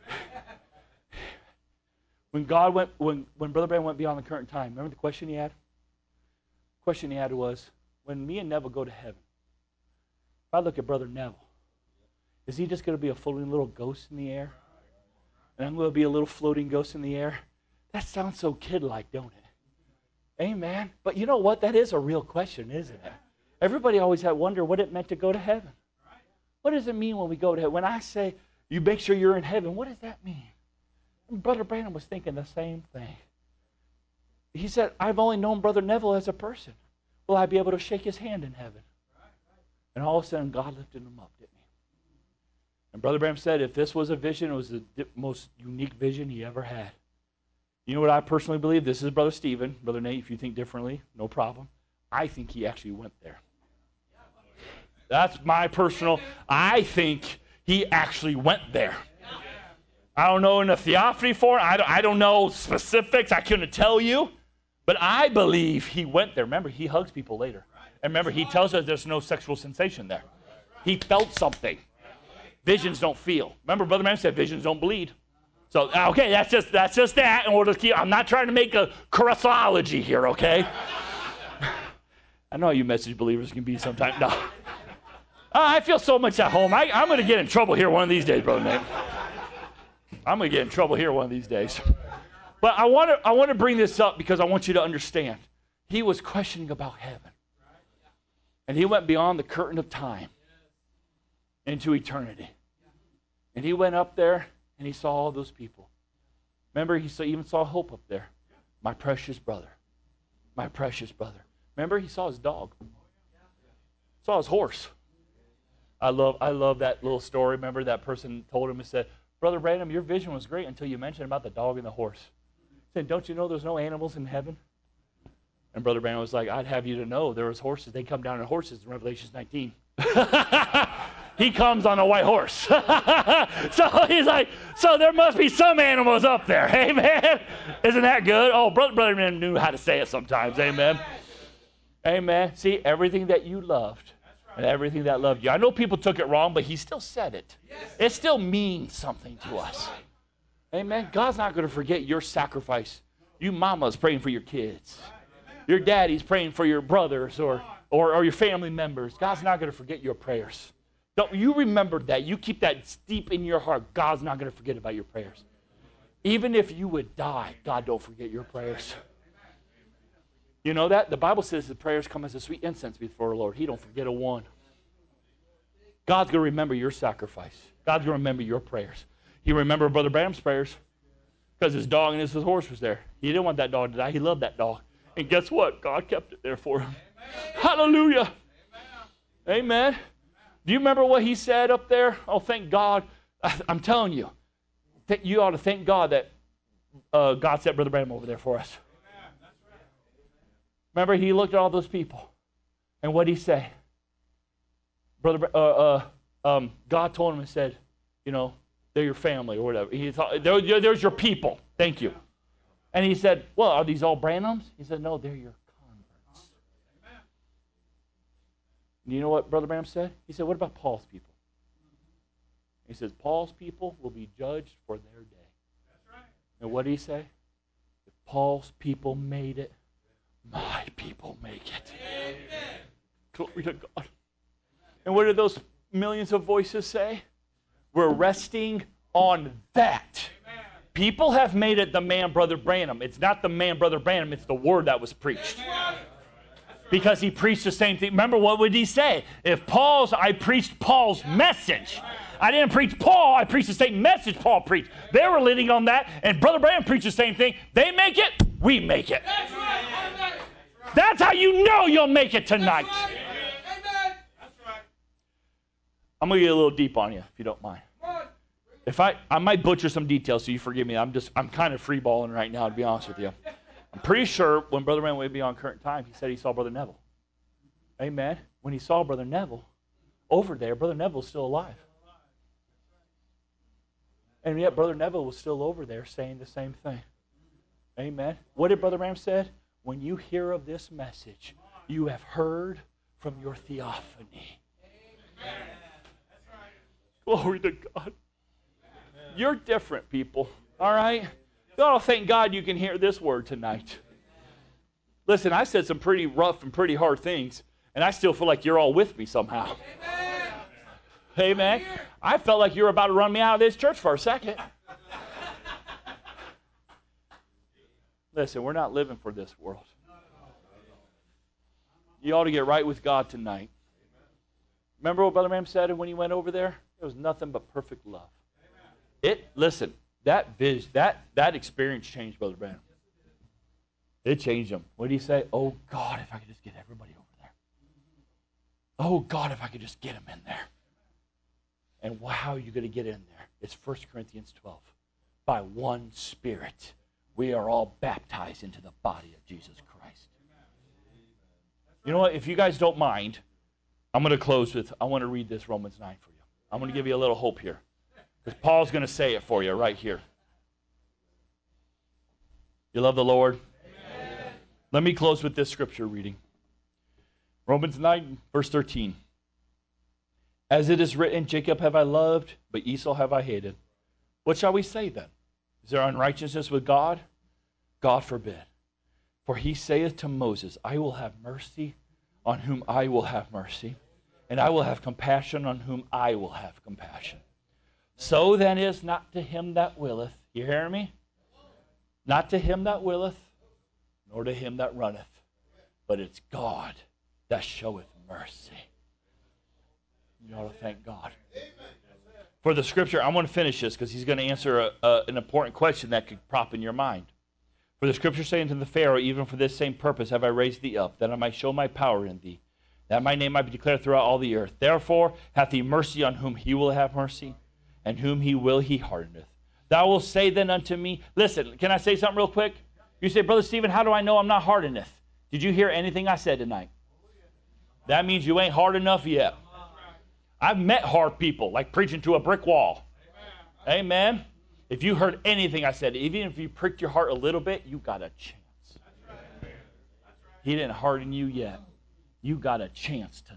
When Brother Branham went beyond the curtain of time, remember the question he had? The question he had was, when me and Neville go to heaven, if I look at Brother Neville, is he just going to be a floating little ghost in the air? And I'm going to be a little floating ghost in the air? That sounds so kid-like, don't it? Amen. But you know what? That is a real question, isn't it? Everybody always had wonder what it meant to go to heaven. What does it mean when we go to heaven? When I say, you make sure you're in heaven, what does that mean? And Brother Branham was thinking the same thing. He said, I've only known Brother Neville as a person. Will I be able to shake his hand in heaven? And all of a sudden, God lifted him up, didn't he? And Brother Branham said, if this was a vision, it was the most unique vision he ever had. You know what I personally believe? This is Brother Stephen. Brother Nate, if you think differently, no problem. I think he actually went there. That's my personal, I think he actually went there. I don't know in a theophany form. I don't know specifics. I couldn't tell you. But I believe he went there. Remember, he hugs people later. And remember, he tells us there's no sexual sensation there. He felt something. Visions don't feel. Remember, Brother Branham said visions don't bleed. So, okay, that's just that. And we'll just keep, I'm not trying to make a Christology here, okay? I know how you message believers can be sometimes. No. I feel so much at home. I'm going to get in trouble here one of these days, Brother Nate. I'm going to get in trouble here one of these days. But I want to bring this up because I want you to understand. He was questioning about heaven. And he went beyond the curtain of time into eternity. And he went up there and he saw all those people. Remember, he even saw Hope up there. My precious brother. My precious brother. Remember, he saw his dog. Saw his horse. I love that little story. Remember, that person told him and said, Brother Branham, your vision was great until you mentioned about the dog and the horse. He said, don't you know there's no animals in heaven? And Brother Branham was like, I'd have you to know there was horses. They come down on horses in Revelation 19. He comes on a white horse. So he's like, so there must be some animals up there. Amen. Isn't that good? Oh, Brother Branham knew how to say it sometimes. Amen. Amen. See, everything that you loved and everything that loved you. I know people took it wrong, but he still said it. It still means something to us. Amen. God's not going to forget your sacrifice. You mamas praying for your kids. Your daddy's praying for your brothers or your family members. God's not going to forget your prayers. Don't you remember that. You keep that deep in your heart. God's not going to forget about your prayers. Even if you would die, God don't forget your prayers. You know that? The Bible says the prayers come as a sweet incense before the Lord. He don't forget a one. God's going to remember your sacrifice. God's going to remember your prayers. He remembered Brother Branham's prayers because his dog and his horse was there. He didn't want that dog to die. He loved that dog. And guess what? God kept it there for him. Amen. Hallelujah. Amen. Amen. Do you remember what he said up there? Oh, thank God. I'm telling you, you ought to thank God that God set Brother Branham over there for us. Remember, he looked at all those people. And what did he say? God told him and said, you know, they're your family or whatever. He thought, there's your people. Thank you. And he said, well, are these all Branhams? He said, no, they're your converts. Amen. You know what Brother Branham said? He said, what about Paul's people? He says, Paul's people will be judged for their day. That's right. And what did he say? If Paul's people made it, my people make it. Amen. Glory to God. And what did those millions of voices say? We're resting on that. Amen. People have made it the man Brother Branham. It's not the man Brother Branham, it's the word that was preached. Because he preached the same thing. Remember, what would he say? I preached Paul's message. I didn't preach Paul. I preached the same message Paul preached. They were leaning on that, and Brother Branham preached the same thing. They make it, we make it. That's how you know you'll make it tonight. I'm going to get a little deep on you, if you don't mind. If I might butcher some details, so you forgive me. I'm kind of free-balling right now, to be honest with you. I'm pretty sure when Brother Branham would be on Current Time, he said he saw Brother Neville. Amen. When he saw Brother Neville over there, Brother Neville's still alive. And yet Brother Neville was still over there saying the same thing. Amen. What did Brother Branham said? When you hear of this message, you have heard from your theophany. Glory to God. You're different, people. All right? You ought to thank God you can hear this word tonight. Listen, I said some pretty rough and pretty hard things, and I still feel like you're all with me somehow. Amen. I felt like you were about to run me out of this church for a second. Listen, we're not living for this world. You ought to get right with God tonight. Remember what Brother Branham said when he went over there? It was nothing but perfect love. Listen, that experience changed Brother Branham. It changed him. What did he say? Oh, God, if I could just get everybody over there. Oh, God, if I could just get them in there. And how are you going to get in there? It's 1 Corinthians 12. By one Spirit, we are all baptized into the body of Jesus Christ. You know what? If you guys don't mind, I'm going to close with, I want to read this Romans 9 for you. I'm going to give you a little hope here. Because Paul's going to say it for you right here. You love the Lord? Amen. Let me close with this scripture reading. Romans 9, verse 13. As it is written, Jacob have I loved, but Esau have I hated. What shall we say then? Is there unrighteousness with God? God forbid. For he saith to Moses, I will have mercy on whom I will have mercy, and I will have compassion on whom I will have compassion. So then is not to him that willeth, you hear me? Not to him that willeth, nor to him that runneth, but it's God that showeth mercy. You ought to thank God. For the scripture, I want to finish this because he's going to answer an important question that could prop in your mind. For the scripture saying to the Pharaoh, even for this same purpose have I raised thee up, that I might show my power in thee, that my name might be declared throughout all the earth. Therefore hath he mercy on whom he will have mercy, and whom he will he hardeneth. Thou wilt say then unto me, listen, can I say something real quick? You say, Brother Stephen, how do I know I'm not hardeneth? Did you hear anything I said tonight? That means you ain't hard enough yet. I've met hard people, like preaching to a brick wall. Amen. If you heard anything I said, even if you pricked your heart a little bit, you got a chance. He didn't harden you yet. You got a chance tonight.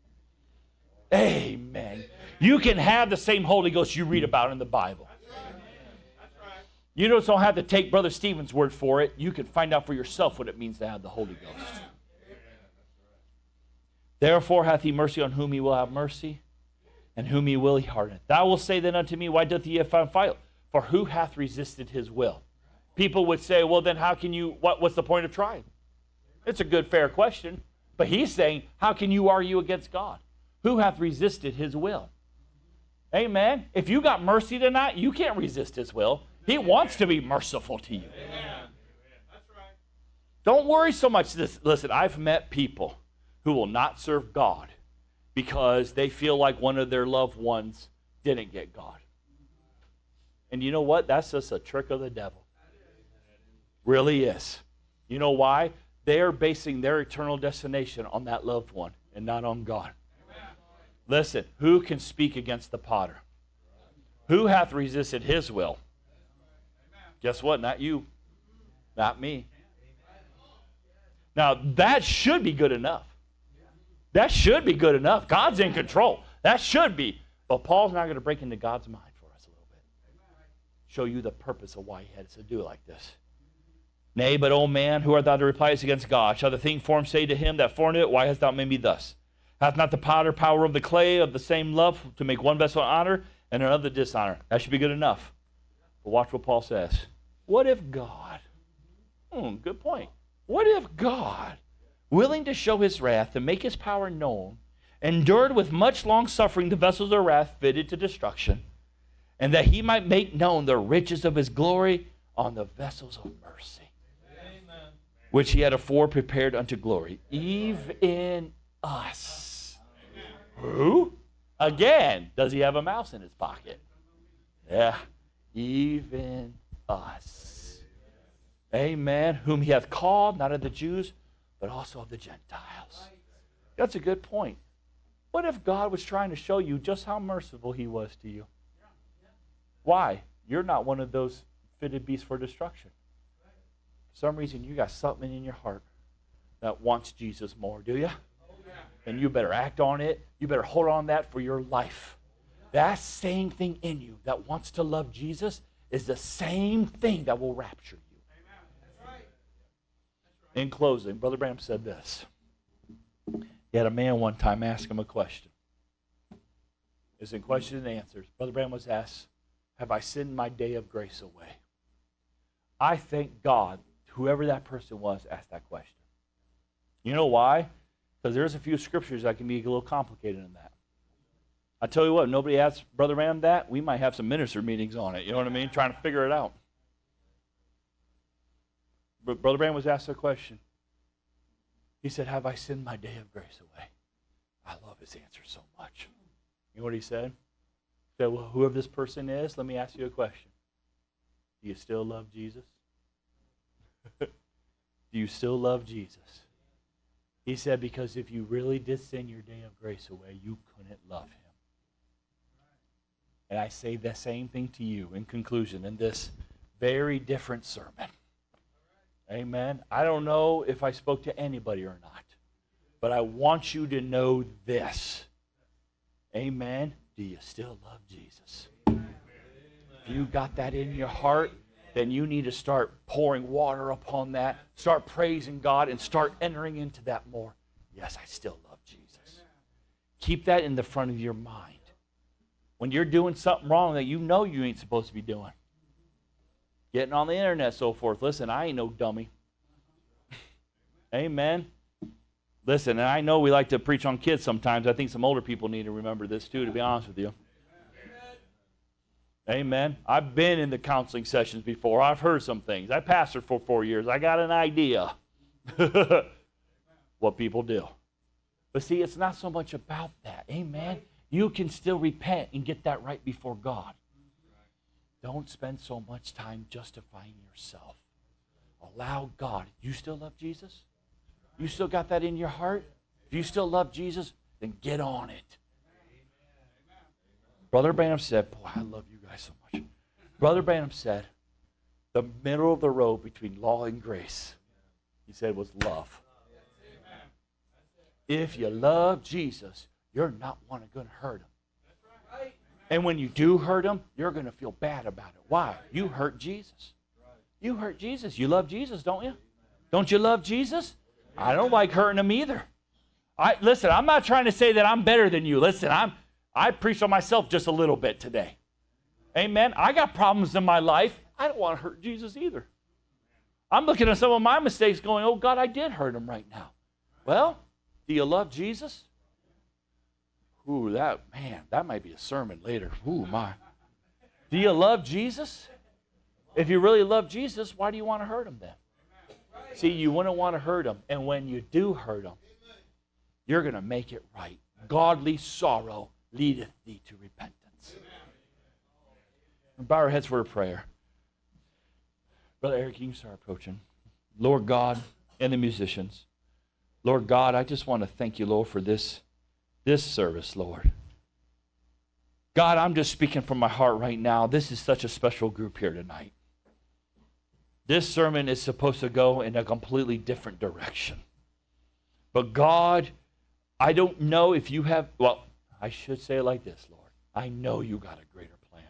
Amen. You can have the same Holy Ghost you read about in the Bible. You just don't have to take Brother Stephen's word for it. You can find out for yourself what it means to have the Holy Ghost. Therefore hath he mercy on whom he will have mercy, and whom he will he harden. Thou wilt say then unto me, why doth he have found fault? For who hath resisted his will? People would say, well then how can you, what's the point of trying? It's a good, fair question. But he's saying, how can you argue against God? Who hath resisted his will? Amen. If you got mercy tonight, you can't resist his will. He wants to be merciful to you. Amen. Don't worry so much. Listen, I've met people who will not serve God because they feel like one of their loved ones didn't get God. And you know what? That's just a trick of the devil. Really is. You know why? They are basing their eternal destination on that loved one and not on God. Listen, who can speak against the potter? Who hath resisted his will? Guess what? Not you. Not me. Now, that should be good enough. That should be good enough. God's in control. That should be. But Paul's not going to break into God's mind for us a little bit. Show you the purpose of why he had to do it like this. Nay, but, O man, who art thou to reply against God? Shall the thing formed say to him that formed it, why hast thou made me thus? Hath not the potter power of the clay of the same love to make one vessel honor and another dishonor? That should be good enough. But watch what Paul says. What if God, good point. What if God, willing to show his wrath, to make his power known, endured with much long suffering the vessels of wrath fitted to destruction, and that he might make known the riches of his glory on the vessels of mercy, which he had afore prepared unto glory, even us. Who? Again, does he have a mouse in his pocket? Yeah, even us. Amen. Whom he hath called, not of the Jews, but also of the Gentiles. That's a good point. What if God was trying to show you just how merciful he was to you? Why? You're not one of those fitted beasts for destruction. For some reason, you got something in your heart that wants Jesus more, do you? And you better act on it. You better hold on that for your life. That same thing in you that wants to love Jesus is the same thing that will rapture you. In closing, Brother Branham said this. He had a man one time ask him a question. It's in question and answers. Brother Branham was asked, have I sinned my day of grace away? I thank God, whoever that person was, asked that question. You know why? Because there's a few scriptures that can be a little complicated in that. I tell you what, nobody asked Brother Branham that, we might have some minister meetings on it. You know what I mean? Trying to figure it out. But Brother Branham was asked a question. He said, have I sinned my day of grace away? I love his answer so much. You know what he said? He said, well, whoever this person is, let me ask you a question. Do you still love Jesus? Do you still love Jesus? He said, because if you really did send your day of grace away, you couldn't love him. And I say the same thing to you in conclusion in this very different sermon. Amen. I don't know if I spoke to anybody or not, but I want you to know this. Amen. Do you still love Jesus? If you got that in your heart, then you need to start pouring water upon that, start praising God, and start entering into that more. Yes, I still love Jesus. Keep that in the front of your mind. When you're doing something wrong that you know you ain't supposed to be doing, getting on the internet, so forth. Listen, I ain't no dummy. Amen. Listen, and I know we like to preach on kids sometimes. I think some older people need to remember this too, to be honest with you. Amen. I've been in the counseling sessions before. I've heard some things. I pastored for 4 years. I got an idea what people do. But see, it's not so much about that. Amen. You can still repent and get that right before God. Don't spend so much time justifying yourself. Allow God. You still love Jesus? You still got that in your heart? If you still love Jesus, then get on it. Brother Branham said, boy, I love you guys so much. Brother Branham said, the middle of the road between law and grace, he said, was love. If you love Jesus, you're not going to hurt him. And when you do hurt him, you're going to feel bad about it. Why? You hurt Jesus. You hurt Jesus. You love Jesus, don't you? Don't you love Jesus? I don't like hurting him either. Listen, I'm not trying to say that I'm better than you. Listen, I preach on myself just a little bit today. Amen. I got problems in my life. I don't want to hurt Jesus either. I'm looking at some of my mistakes going, oh, God, I did hurt him right now. Well, do you love Jesus? Ooh, that might be a sermon later. Ooh, my. Do you love Jesus? If you really love Jesus, why do you want to hurt him then? See, you wouldn't want to hurt him. And when you do hurt him, you're going to make it right. Godly sorrow leadeth thee to repentance. And bow our heads for a prayer. Brother Eric, you can start approaching. Lord God and the musicians. Lord God, I just want to thank you, Lord, for this service, Lord. God, I'm just speaking from my heart right now. This is such a special group here tonight. This sermon is supposed to go in a completely different direction. But God, I don't know if you have, well, I should say it like this, Lord. I know you got a greater plan.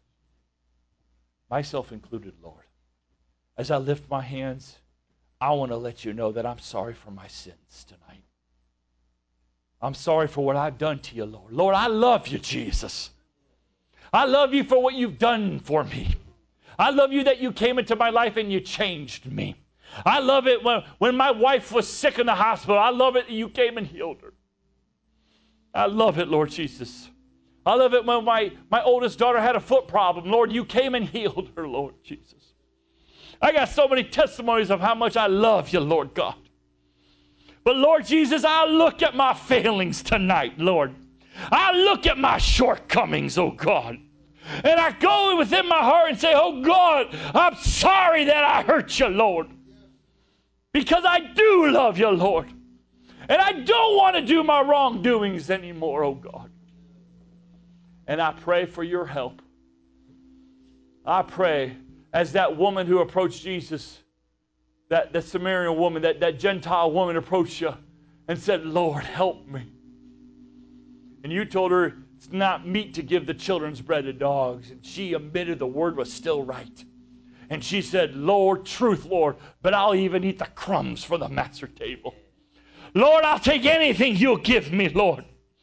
Myself included, Lord. As I lift my hands, I want to let you know that I'm sorry for my sins tonight. I'm sorry for what I've done to you, Lord. Lord, I love you, Jesus. I love you for what you've done for me. I love you that you came into my life and you changed me. I love it when my wife was sick in the hospital. I love it that you came and healed her. I love it, Lord Jesus. I love it when my oldest daughter had a foot problem. Lord, you came and healed her, Lord Jesus. I got so many testimonies of how much I love you, Lord God. But Lord Jesus, I look at my failings tonight, Lord. I look at my shortcomings, oh God. And I go within my heart and say, oh God, I'm sorry that I hurt you, Lord. Because I do love you, Lord. And I don't want to do my wrongdoings anymore, oh God. And I pray for your help. I pray as that woman who approached Jesus, that Samaritan woman, that Gentile woman approached you and said, Lord, help me. And you told her it's not meet to give the children's bread to dogs. And she admitted the word was still right. And she said, Lord, truth, Lord, but I'll even eat the crumbs from the master table. Lord, I'll take anything you'll give me, Lord.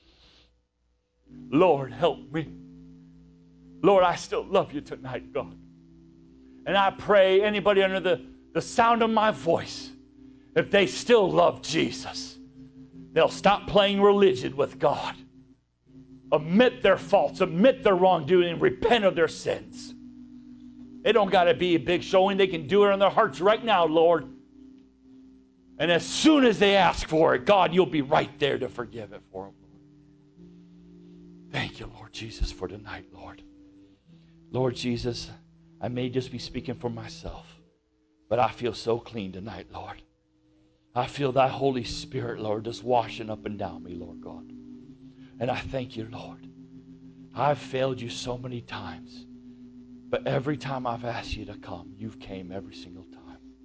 Lord, help me. Lord, I still love you tonight, God. And I pray anybody under the sound of my voice, if they still love Jesus, they'll stop playing religion with God. Admit their faults, admit their wrongdoing, and repent of their sins. It don't got to be a big showing. They can do it in their hearts right now, Lord. And as soon as they ask for it, God, you'll be right there to forgive it for them, Lord. Thank you, Lord Jesus, for tonight, Lord. Lord Jesus, I may just be speaking for myself, but I feel so clean tonight, Lord. I feel thy Holy Spirit, Lord, just washing up and down me, Lord God. And I thank you, Lord. I've failed you so many times, but every time I've asked you to come, you've came every single time.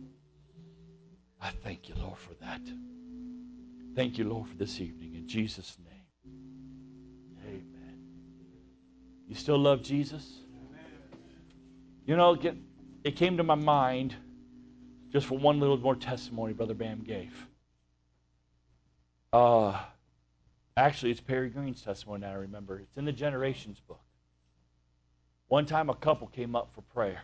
I thank you, Lord, for that. Thank you, Lord, for this evening. In Jesus' name, amen. You still love Jesus? You know, it came to my mind just for one little more testimony Brother Bam gave. Actually, it's Perry Green's testimony that I remember. It's in the Generations book. One time a couple came up for prayer.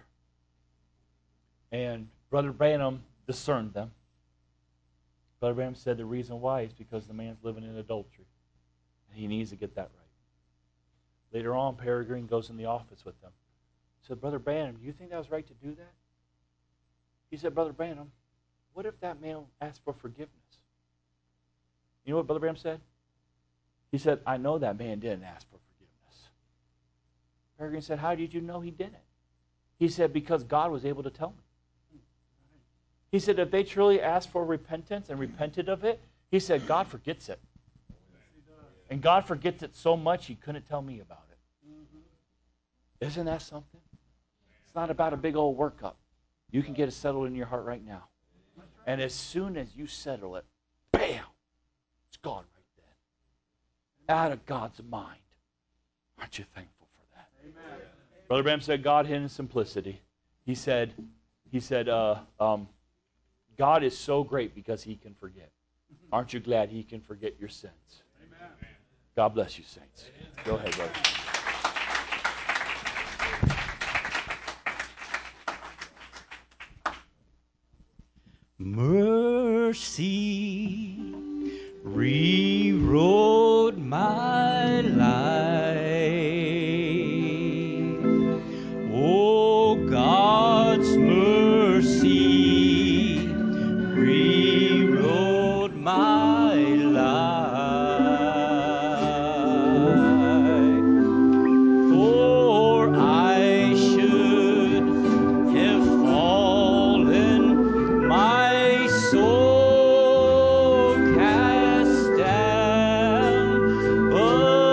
And Brother Branham discerned them. Brother Branham said the reason why is because the man's living in adultery. And he needs to get that right. Later on, Perry Green goes in the office with them. He said, Brother Branham, do you think that was right to do that? He said, Brother Branham, what if that man asked for forgiveness? You know what Brother Branham said? He said, I know that man didn't ask for forgiveness. Perry Green said, how did you know he didn't? He said, because God was able to tell me. He said, if they truly asked for repentance and repented of it, he said, God forgets it. And God forgets it so much he couldn't tell me about it. Isn't that something? It's not about a big old workup. You can get it settled in your heart right now. And as soon as you settle it, bam, it's gone right then. Out of God's mind. Aren't you thankful for that? Amen. Brother Branham said, God hid in simplicity. He said, God is so great because he can forget. Aren't you glad he can forget your sins? Amen. God bless you, saints. Go ahead, brother. Mercy rewrote my life. Oh, God's mercy rewrote my life. For I should have fallen, my soul cast down, but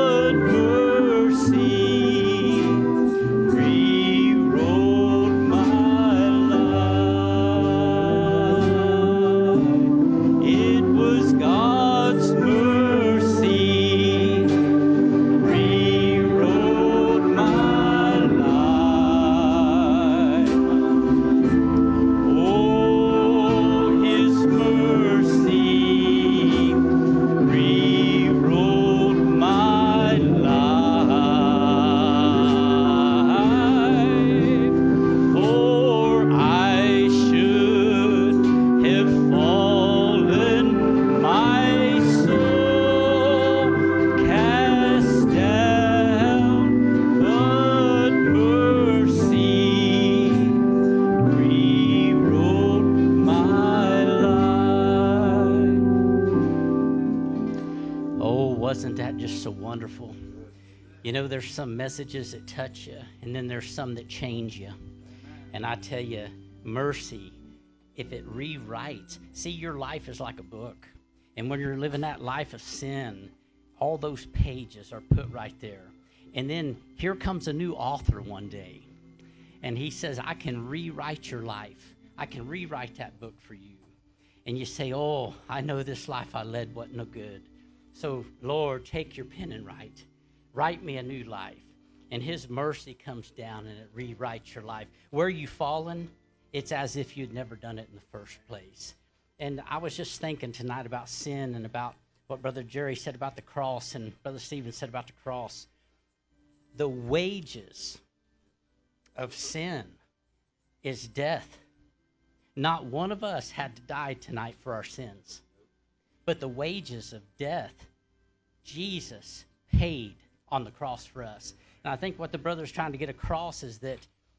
wasn't that just so wonderful? You know, there's some messages that touch you, and then there's some that change you. And I tell you, mercy, if it rewrites, see, your life is like a book. And when you're living that life of sin, all those pages are put right there. And then here comes a new author one day. And he says, I can rewrite your life. I can rewrite that book for you. And you say, oh, I know this life I led wasn't no good. So, Lord, take your pen and write me a new life. And his mercy comes down and it rewrites your life. Where you've fallen, it's as if you'd never done it in the first place. And I was just thinking tonight about sin and about what Brother Jerry said about the cross and Brother Stephen said about the cross. The wages of sin is death. Not one of us had to die tonight for our sins. But the wages of death, Jesus paid on the cross for us. And I think what the brother's trying to get across is that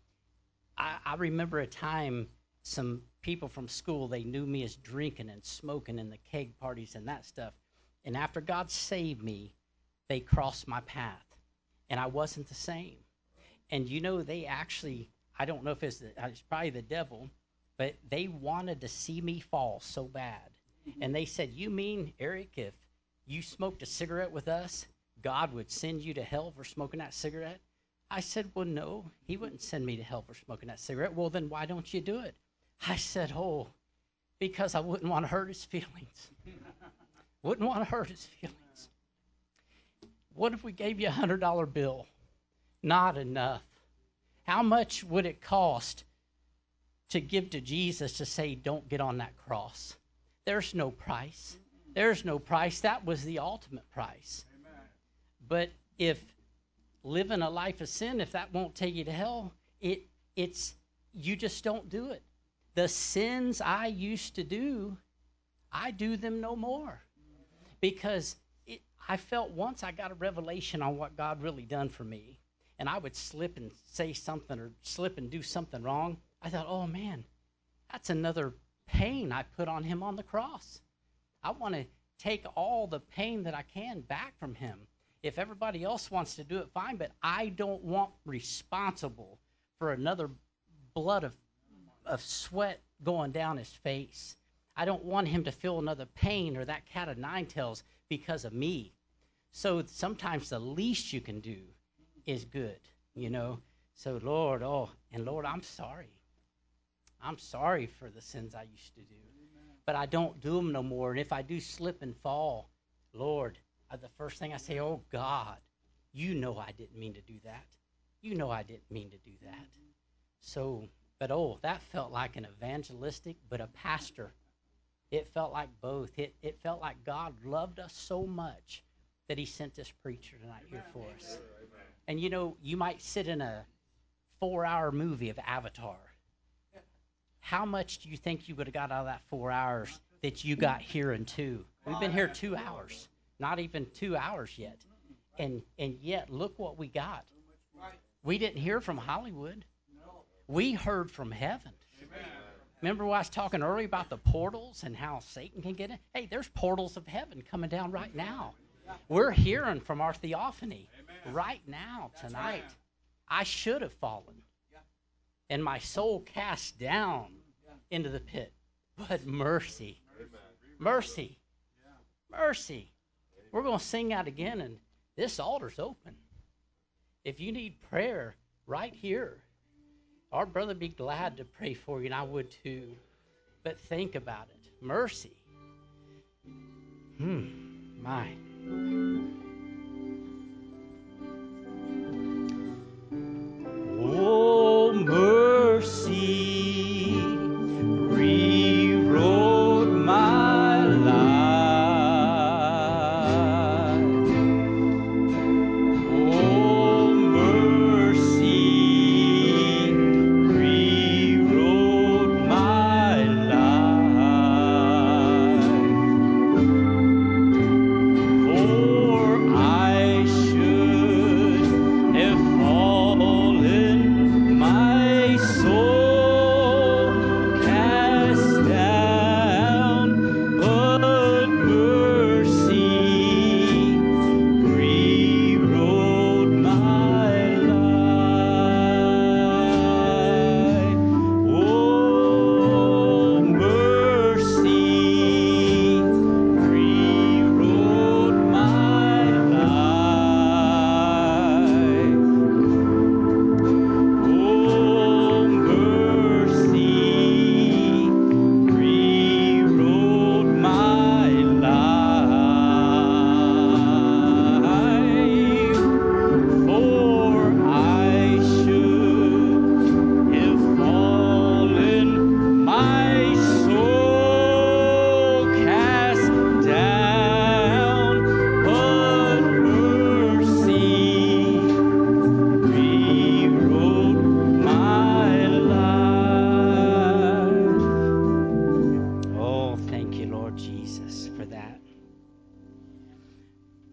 I remember a time some people from school, they knew me as drinking and smoking in the keg parties and that stuff. And after God saved me, they crossed my path. And I wasn't the same. And you know, they actually, I don't know if it's probably the devil, but they wanted to see me fall so bad. And they said, you mean, Eric, if you smoked a cigarette with us, God would send you to hell for smoking that cigarette? I said, well, no, he wouldn't send me to hell for smoking that cigarette. Well, then why don't you do it? I said, oh, because I wouldn't want to hurt his feelings. Wouldn't want to hurt his feelings. What if we gave you $100 bill? Not enough. How much would it cost to give to Jesus to say, don't get on that cross? There's no price. There's no price. That was the ultimate price. Amen. But if living a life of sin, if that won't take you to hell, it's you just don't do it. The sins I used to do, I do them no more. Because I felt once I got a revelation on what God really done for me, and I would slip and say something or slip and do something wrong, I thought, oh man, that's another pain I put on him on the cross. I want to take all the pain that I can back from him. If everybody else wants to do it, fine, but I don't want responsible for another blood of sweat going down his face. I don't want him to feel another pain or that cat of nine tails because of me. So sometimes the least you can do is good, you know. So Lord, Lord, I'm sorry. I'm sorry for the sins I used to do. But I don't do them no more. And if I do slip and fall, Lord, the first thing I say, oh God, you know I didn't mean to do that. You know I didn't mean to do that. So, but that felt like an evangelistic, but a pastor. It felt like both. It felt like God loved us so much that he sent this preacher tonight here for us. And you know, you might sit in a 4-hour movie of Avatar. How much do you think you would have got out of that 4 hours that you got here in 2? We've been here 2 hours, not even 2 hours yet. And yet, look what we got. We didn't hear from Hollywood. We heard from heaven. Remember when I was talking earlier about the portals and how Satan can get in? Hey, there's portals of heaven coming down right now. We're hearing from our theophany right now, tonight. I should have fallen. And my soul cast down into the pit. But mercy, mercy, mercy. We're going to sing that again, and this altar's open. If you need prayer, right here, our brother would be glad to pray for you, and I would too. But think about it. Mercy. My. Oh, mercy rewrote my life. Oh, mercy rewrote my life. Oh,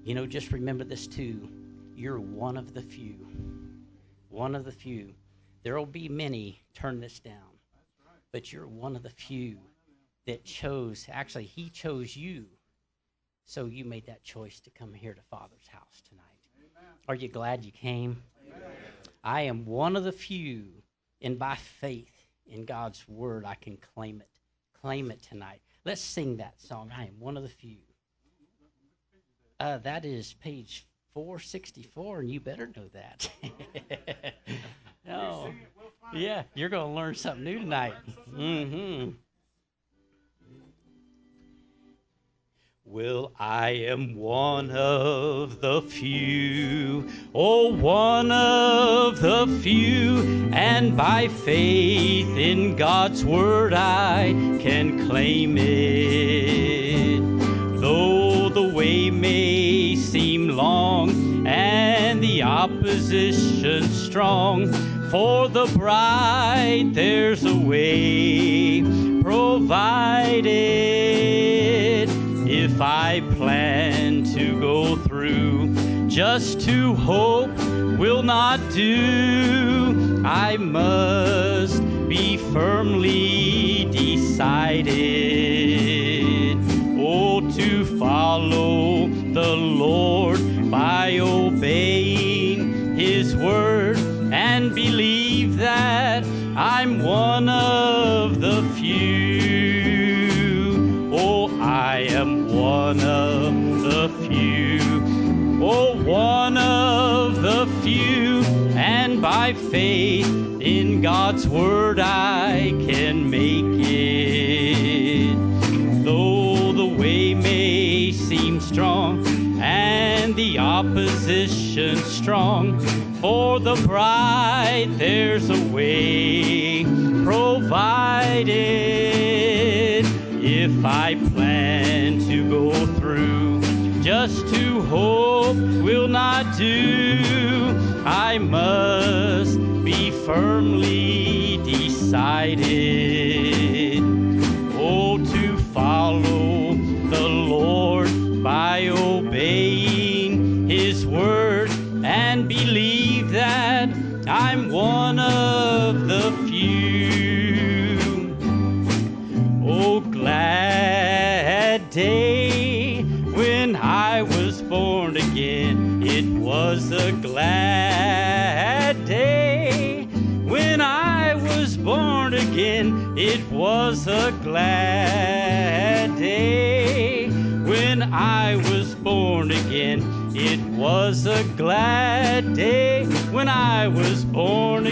You know, just remember this too. You're one of the few. One of the few. There will be many turn this down. But you're one of the few that chose, actually, he chose you. So you made that choice to come here to Father's house tonight. Amen. Are you glad you came? Amen. I am one of the few, and by faith in God's word, I can claim it. Claim it tonight. Let's sing that song. I am one of the few. That is page 464, and you better know that. Oh, yeah, you're going to learn something new tonight. Mm-hmm. Well, I am one of the few, oh, one of the few, and by faith in God's word I can claim it. Though the way may seem long and the opposition strong, for the bride there's a way provided. If I plan to go through, just to hope will not do. I must be firmly decided. Oh, to follow the Lord by obeying His word and believe that I'm one of the few. Oh, I am one of the few. Oh, one of the few. And by faith in God's word I can make it. Though the way may seem strong and the opposition strong, for the bride there's a way provided. If I plan to go through, just to hope will not do. I must be firmly decided. Oh, to follow the Lord by obeying His word and believe that I'm one of the few. Oh, glad day when I was born again. It was a glad day when I was born again. It was a glad day when I was born again. It was a glad day when I was born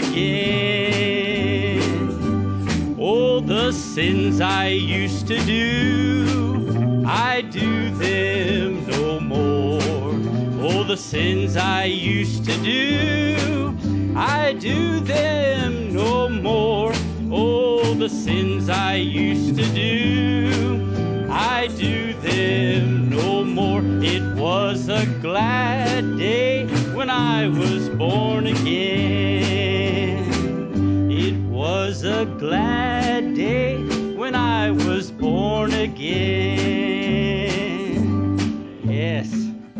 again. Oh, the sins I used to do, I do them no more. Oh, the sins I used to do, I do them no more. Oh, the sins I used to do, I do them no more. It was a glad day when I was born again. It was a glad day when I was born again. Yes.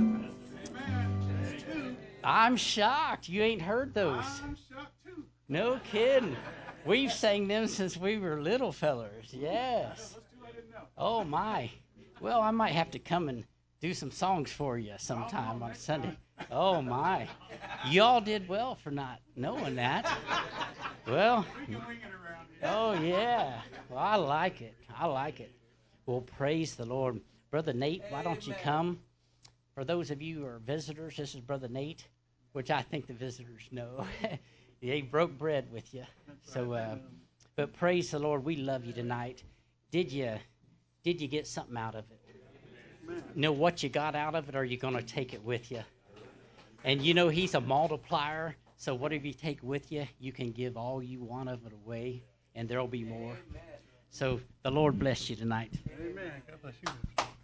I'm shocked. You ain't heard those. I'm shocked too. No kidding. We've sang them since we were little fellers. Yes. Oh, my. Well, I might have to come and do some songs for you sometime on Sunday. Oh, my. Y'all did well for not knowing that. Well, oh, yeah. Well, I like it. I like it. Well, praise the Lord. Brother Nate, why don't you come? For those of you who are visitors, this is Brother Nate, which I think the visitors know. He broke bread with you. So, but praise the Lord, we love you tonight. Did you get something out of it? Know what you got out of it, or are you going to take it with you? And you know He's a multiplier, so whatever you take with you, you can give all you want of it away, and there'll be more. So the Lord bless you tonight. Amen. God bless you.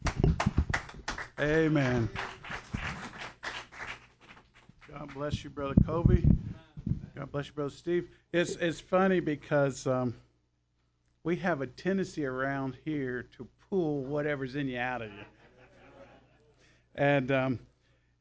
Amen. God bless you, Brother Kobe. God bless you, Brother Steve. It's funny because we have a tendency around here to pull whatever's in you out of you. And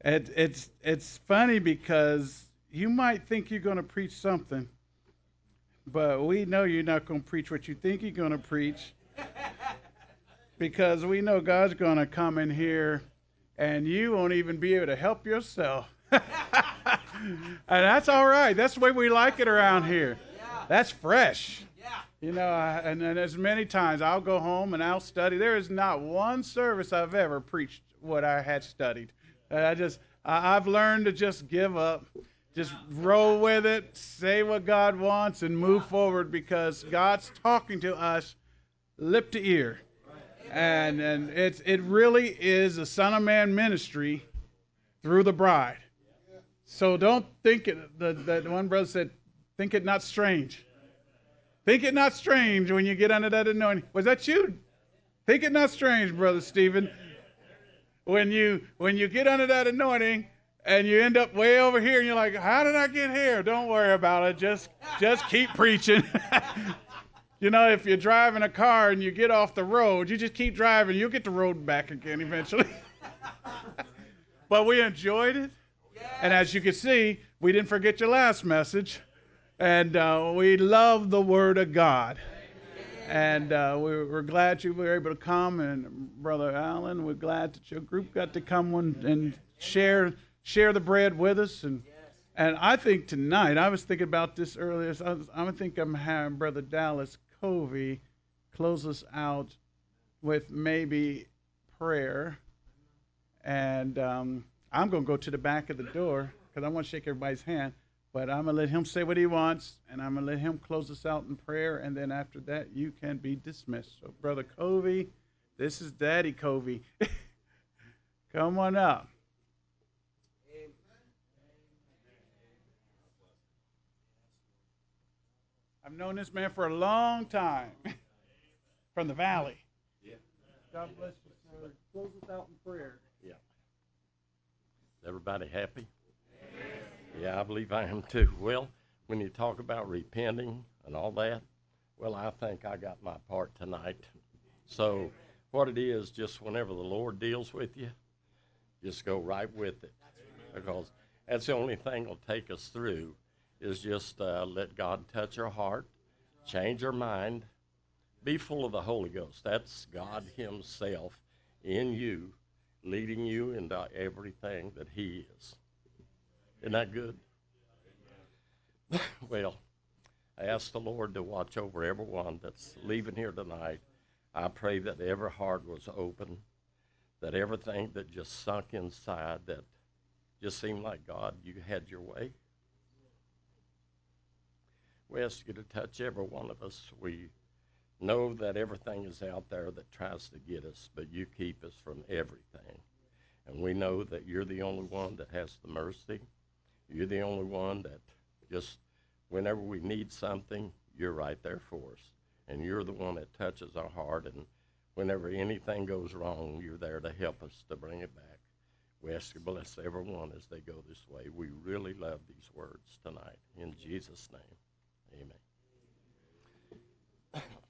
It's funny because you might think you're going to preach something, but we know you're not going to preach what you think you're going to preach, because we know God's going to come in here and you won't even be able to help yourself. And that's all right. That's the way we like it around here. That's fresh. You know, and as many times I'll go home and I'll study. There is not one service I've ever preached what I had studied. I've learned to just give up, just roll with it, say what God wants, and move forward, because God's talking to us lip to ear. And it really is a Son of Man ministry through the bride. So don't think it, the one brother said, think it not strange. Think it not strange when you get under that anointing. Was that you? Think it not strange, Brother Stephen. When you get under that anointing and you end up way over here and you're like, how did I get here? Don't worry about it. Just keep preaching. You know, if you're driving a car and you get off the road, you just keep driving. You'll get the road back again eventually. But we enjoyed it. And as you can see, we didn't forget your last message. And we love the Word of God. And we're glad you were able to come. And Brother Allen, we're glad that your group got to come and share the bread with us. And I think tonight, I was thinking about this earlier. I think I'm having Brother Dallas Covey close us out with maybe prayer. And I'm going to go to the back of the door because I want to shake everybody's hand. But I'm going to let him say what he wants, and I'm going to let him close us out in prayer, and then after that, you can be dismissed. So, Brother Covey, this is Daddy Covey. Come on up. I've known this man for a long time, from the valley. Yeah. God bless you, sir. Close us out in prayer. Yeah. Is everybody happy? Yeah, I believe I am too. Well, when you talk about repenting and all that, well, I think I got my part tonight. So what it is, just whenever the Lord deals with you, just go right with it. Because that's the only thing that'll take us through, is just let God touch our heart, change our mind, be full of the Holy Ghost. That's God himself in you, leading you into everything that he is. Isn't that good? Well, I ask the Lord to watch over everyone that's leaving here tonight. I pray that every heart was open, that everything that just sunk inside, that just seemed like, God, you had your way. We ask you to touch every one of us. We know that everything is out there that tries to get us, but you keep us from everything. And we know that you're the only one that has the mercy. You're the only one that just, whenever we need something, you're right there for us. And you're the one that touches our heart, and whenever anything goes wrong, you're there to help us to bring it back. We ask you to bless everyone as they go this way. We really love these words tonight. In Jesus' name, amen.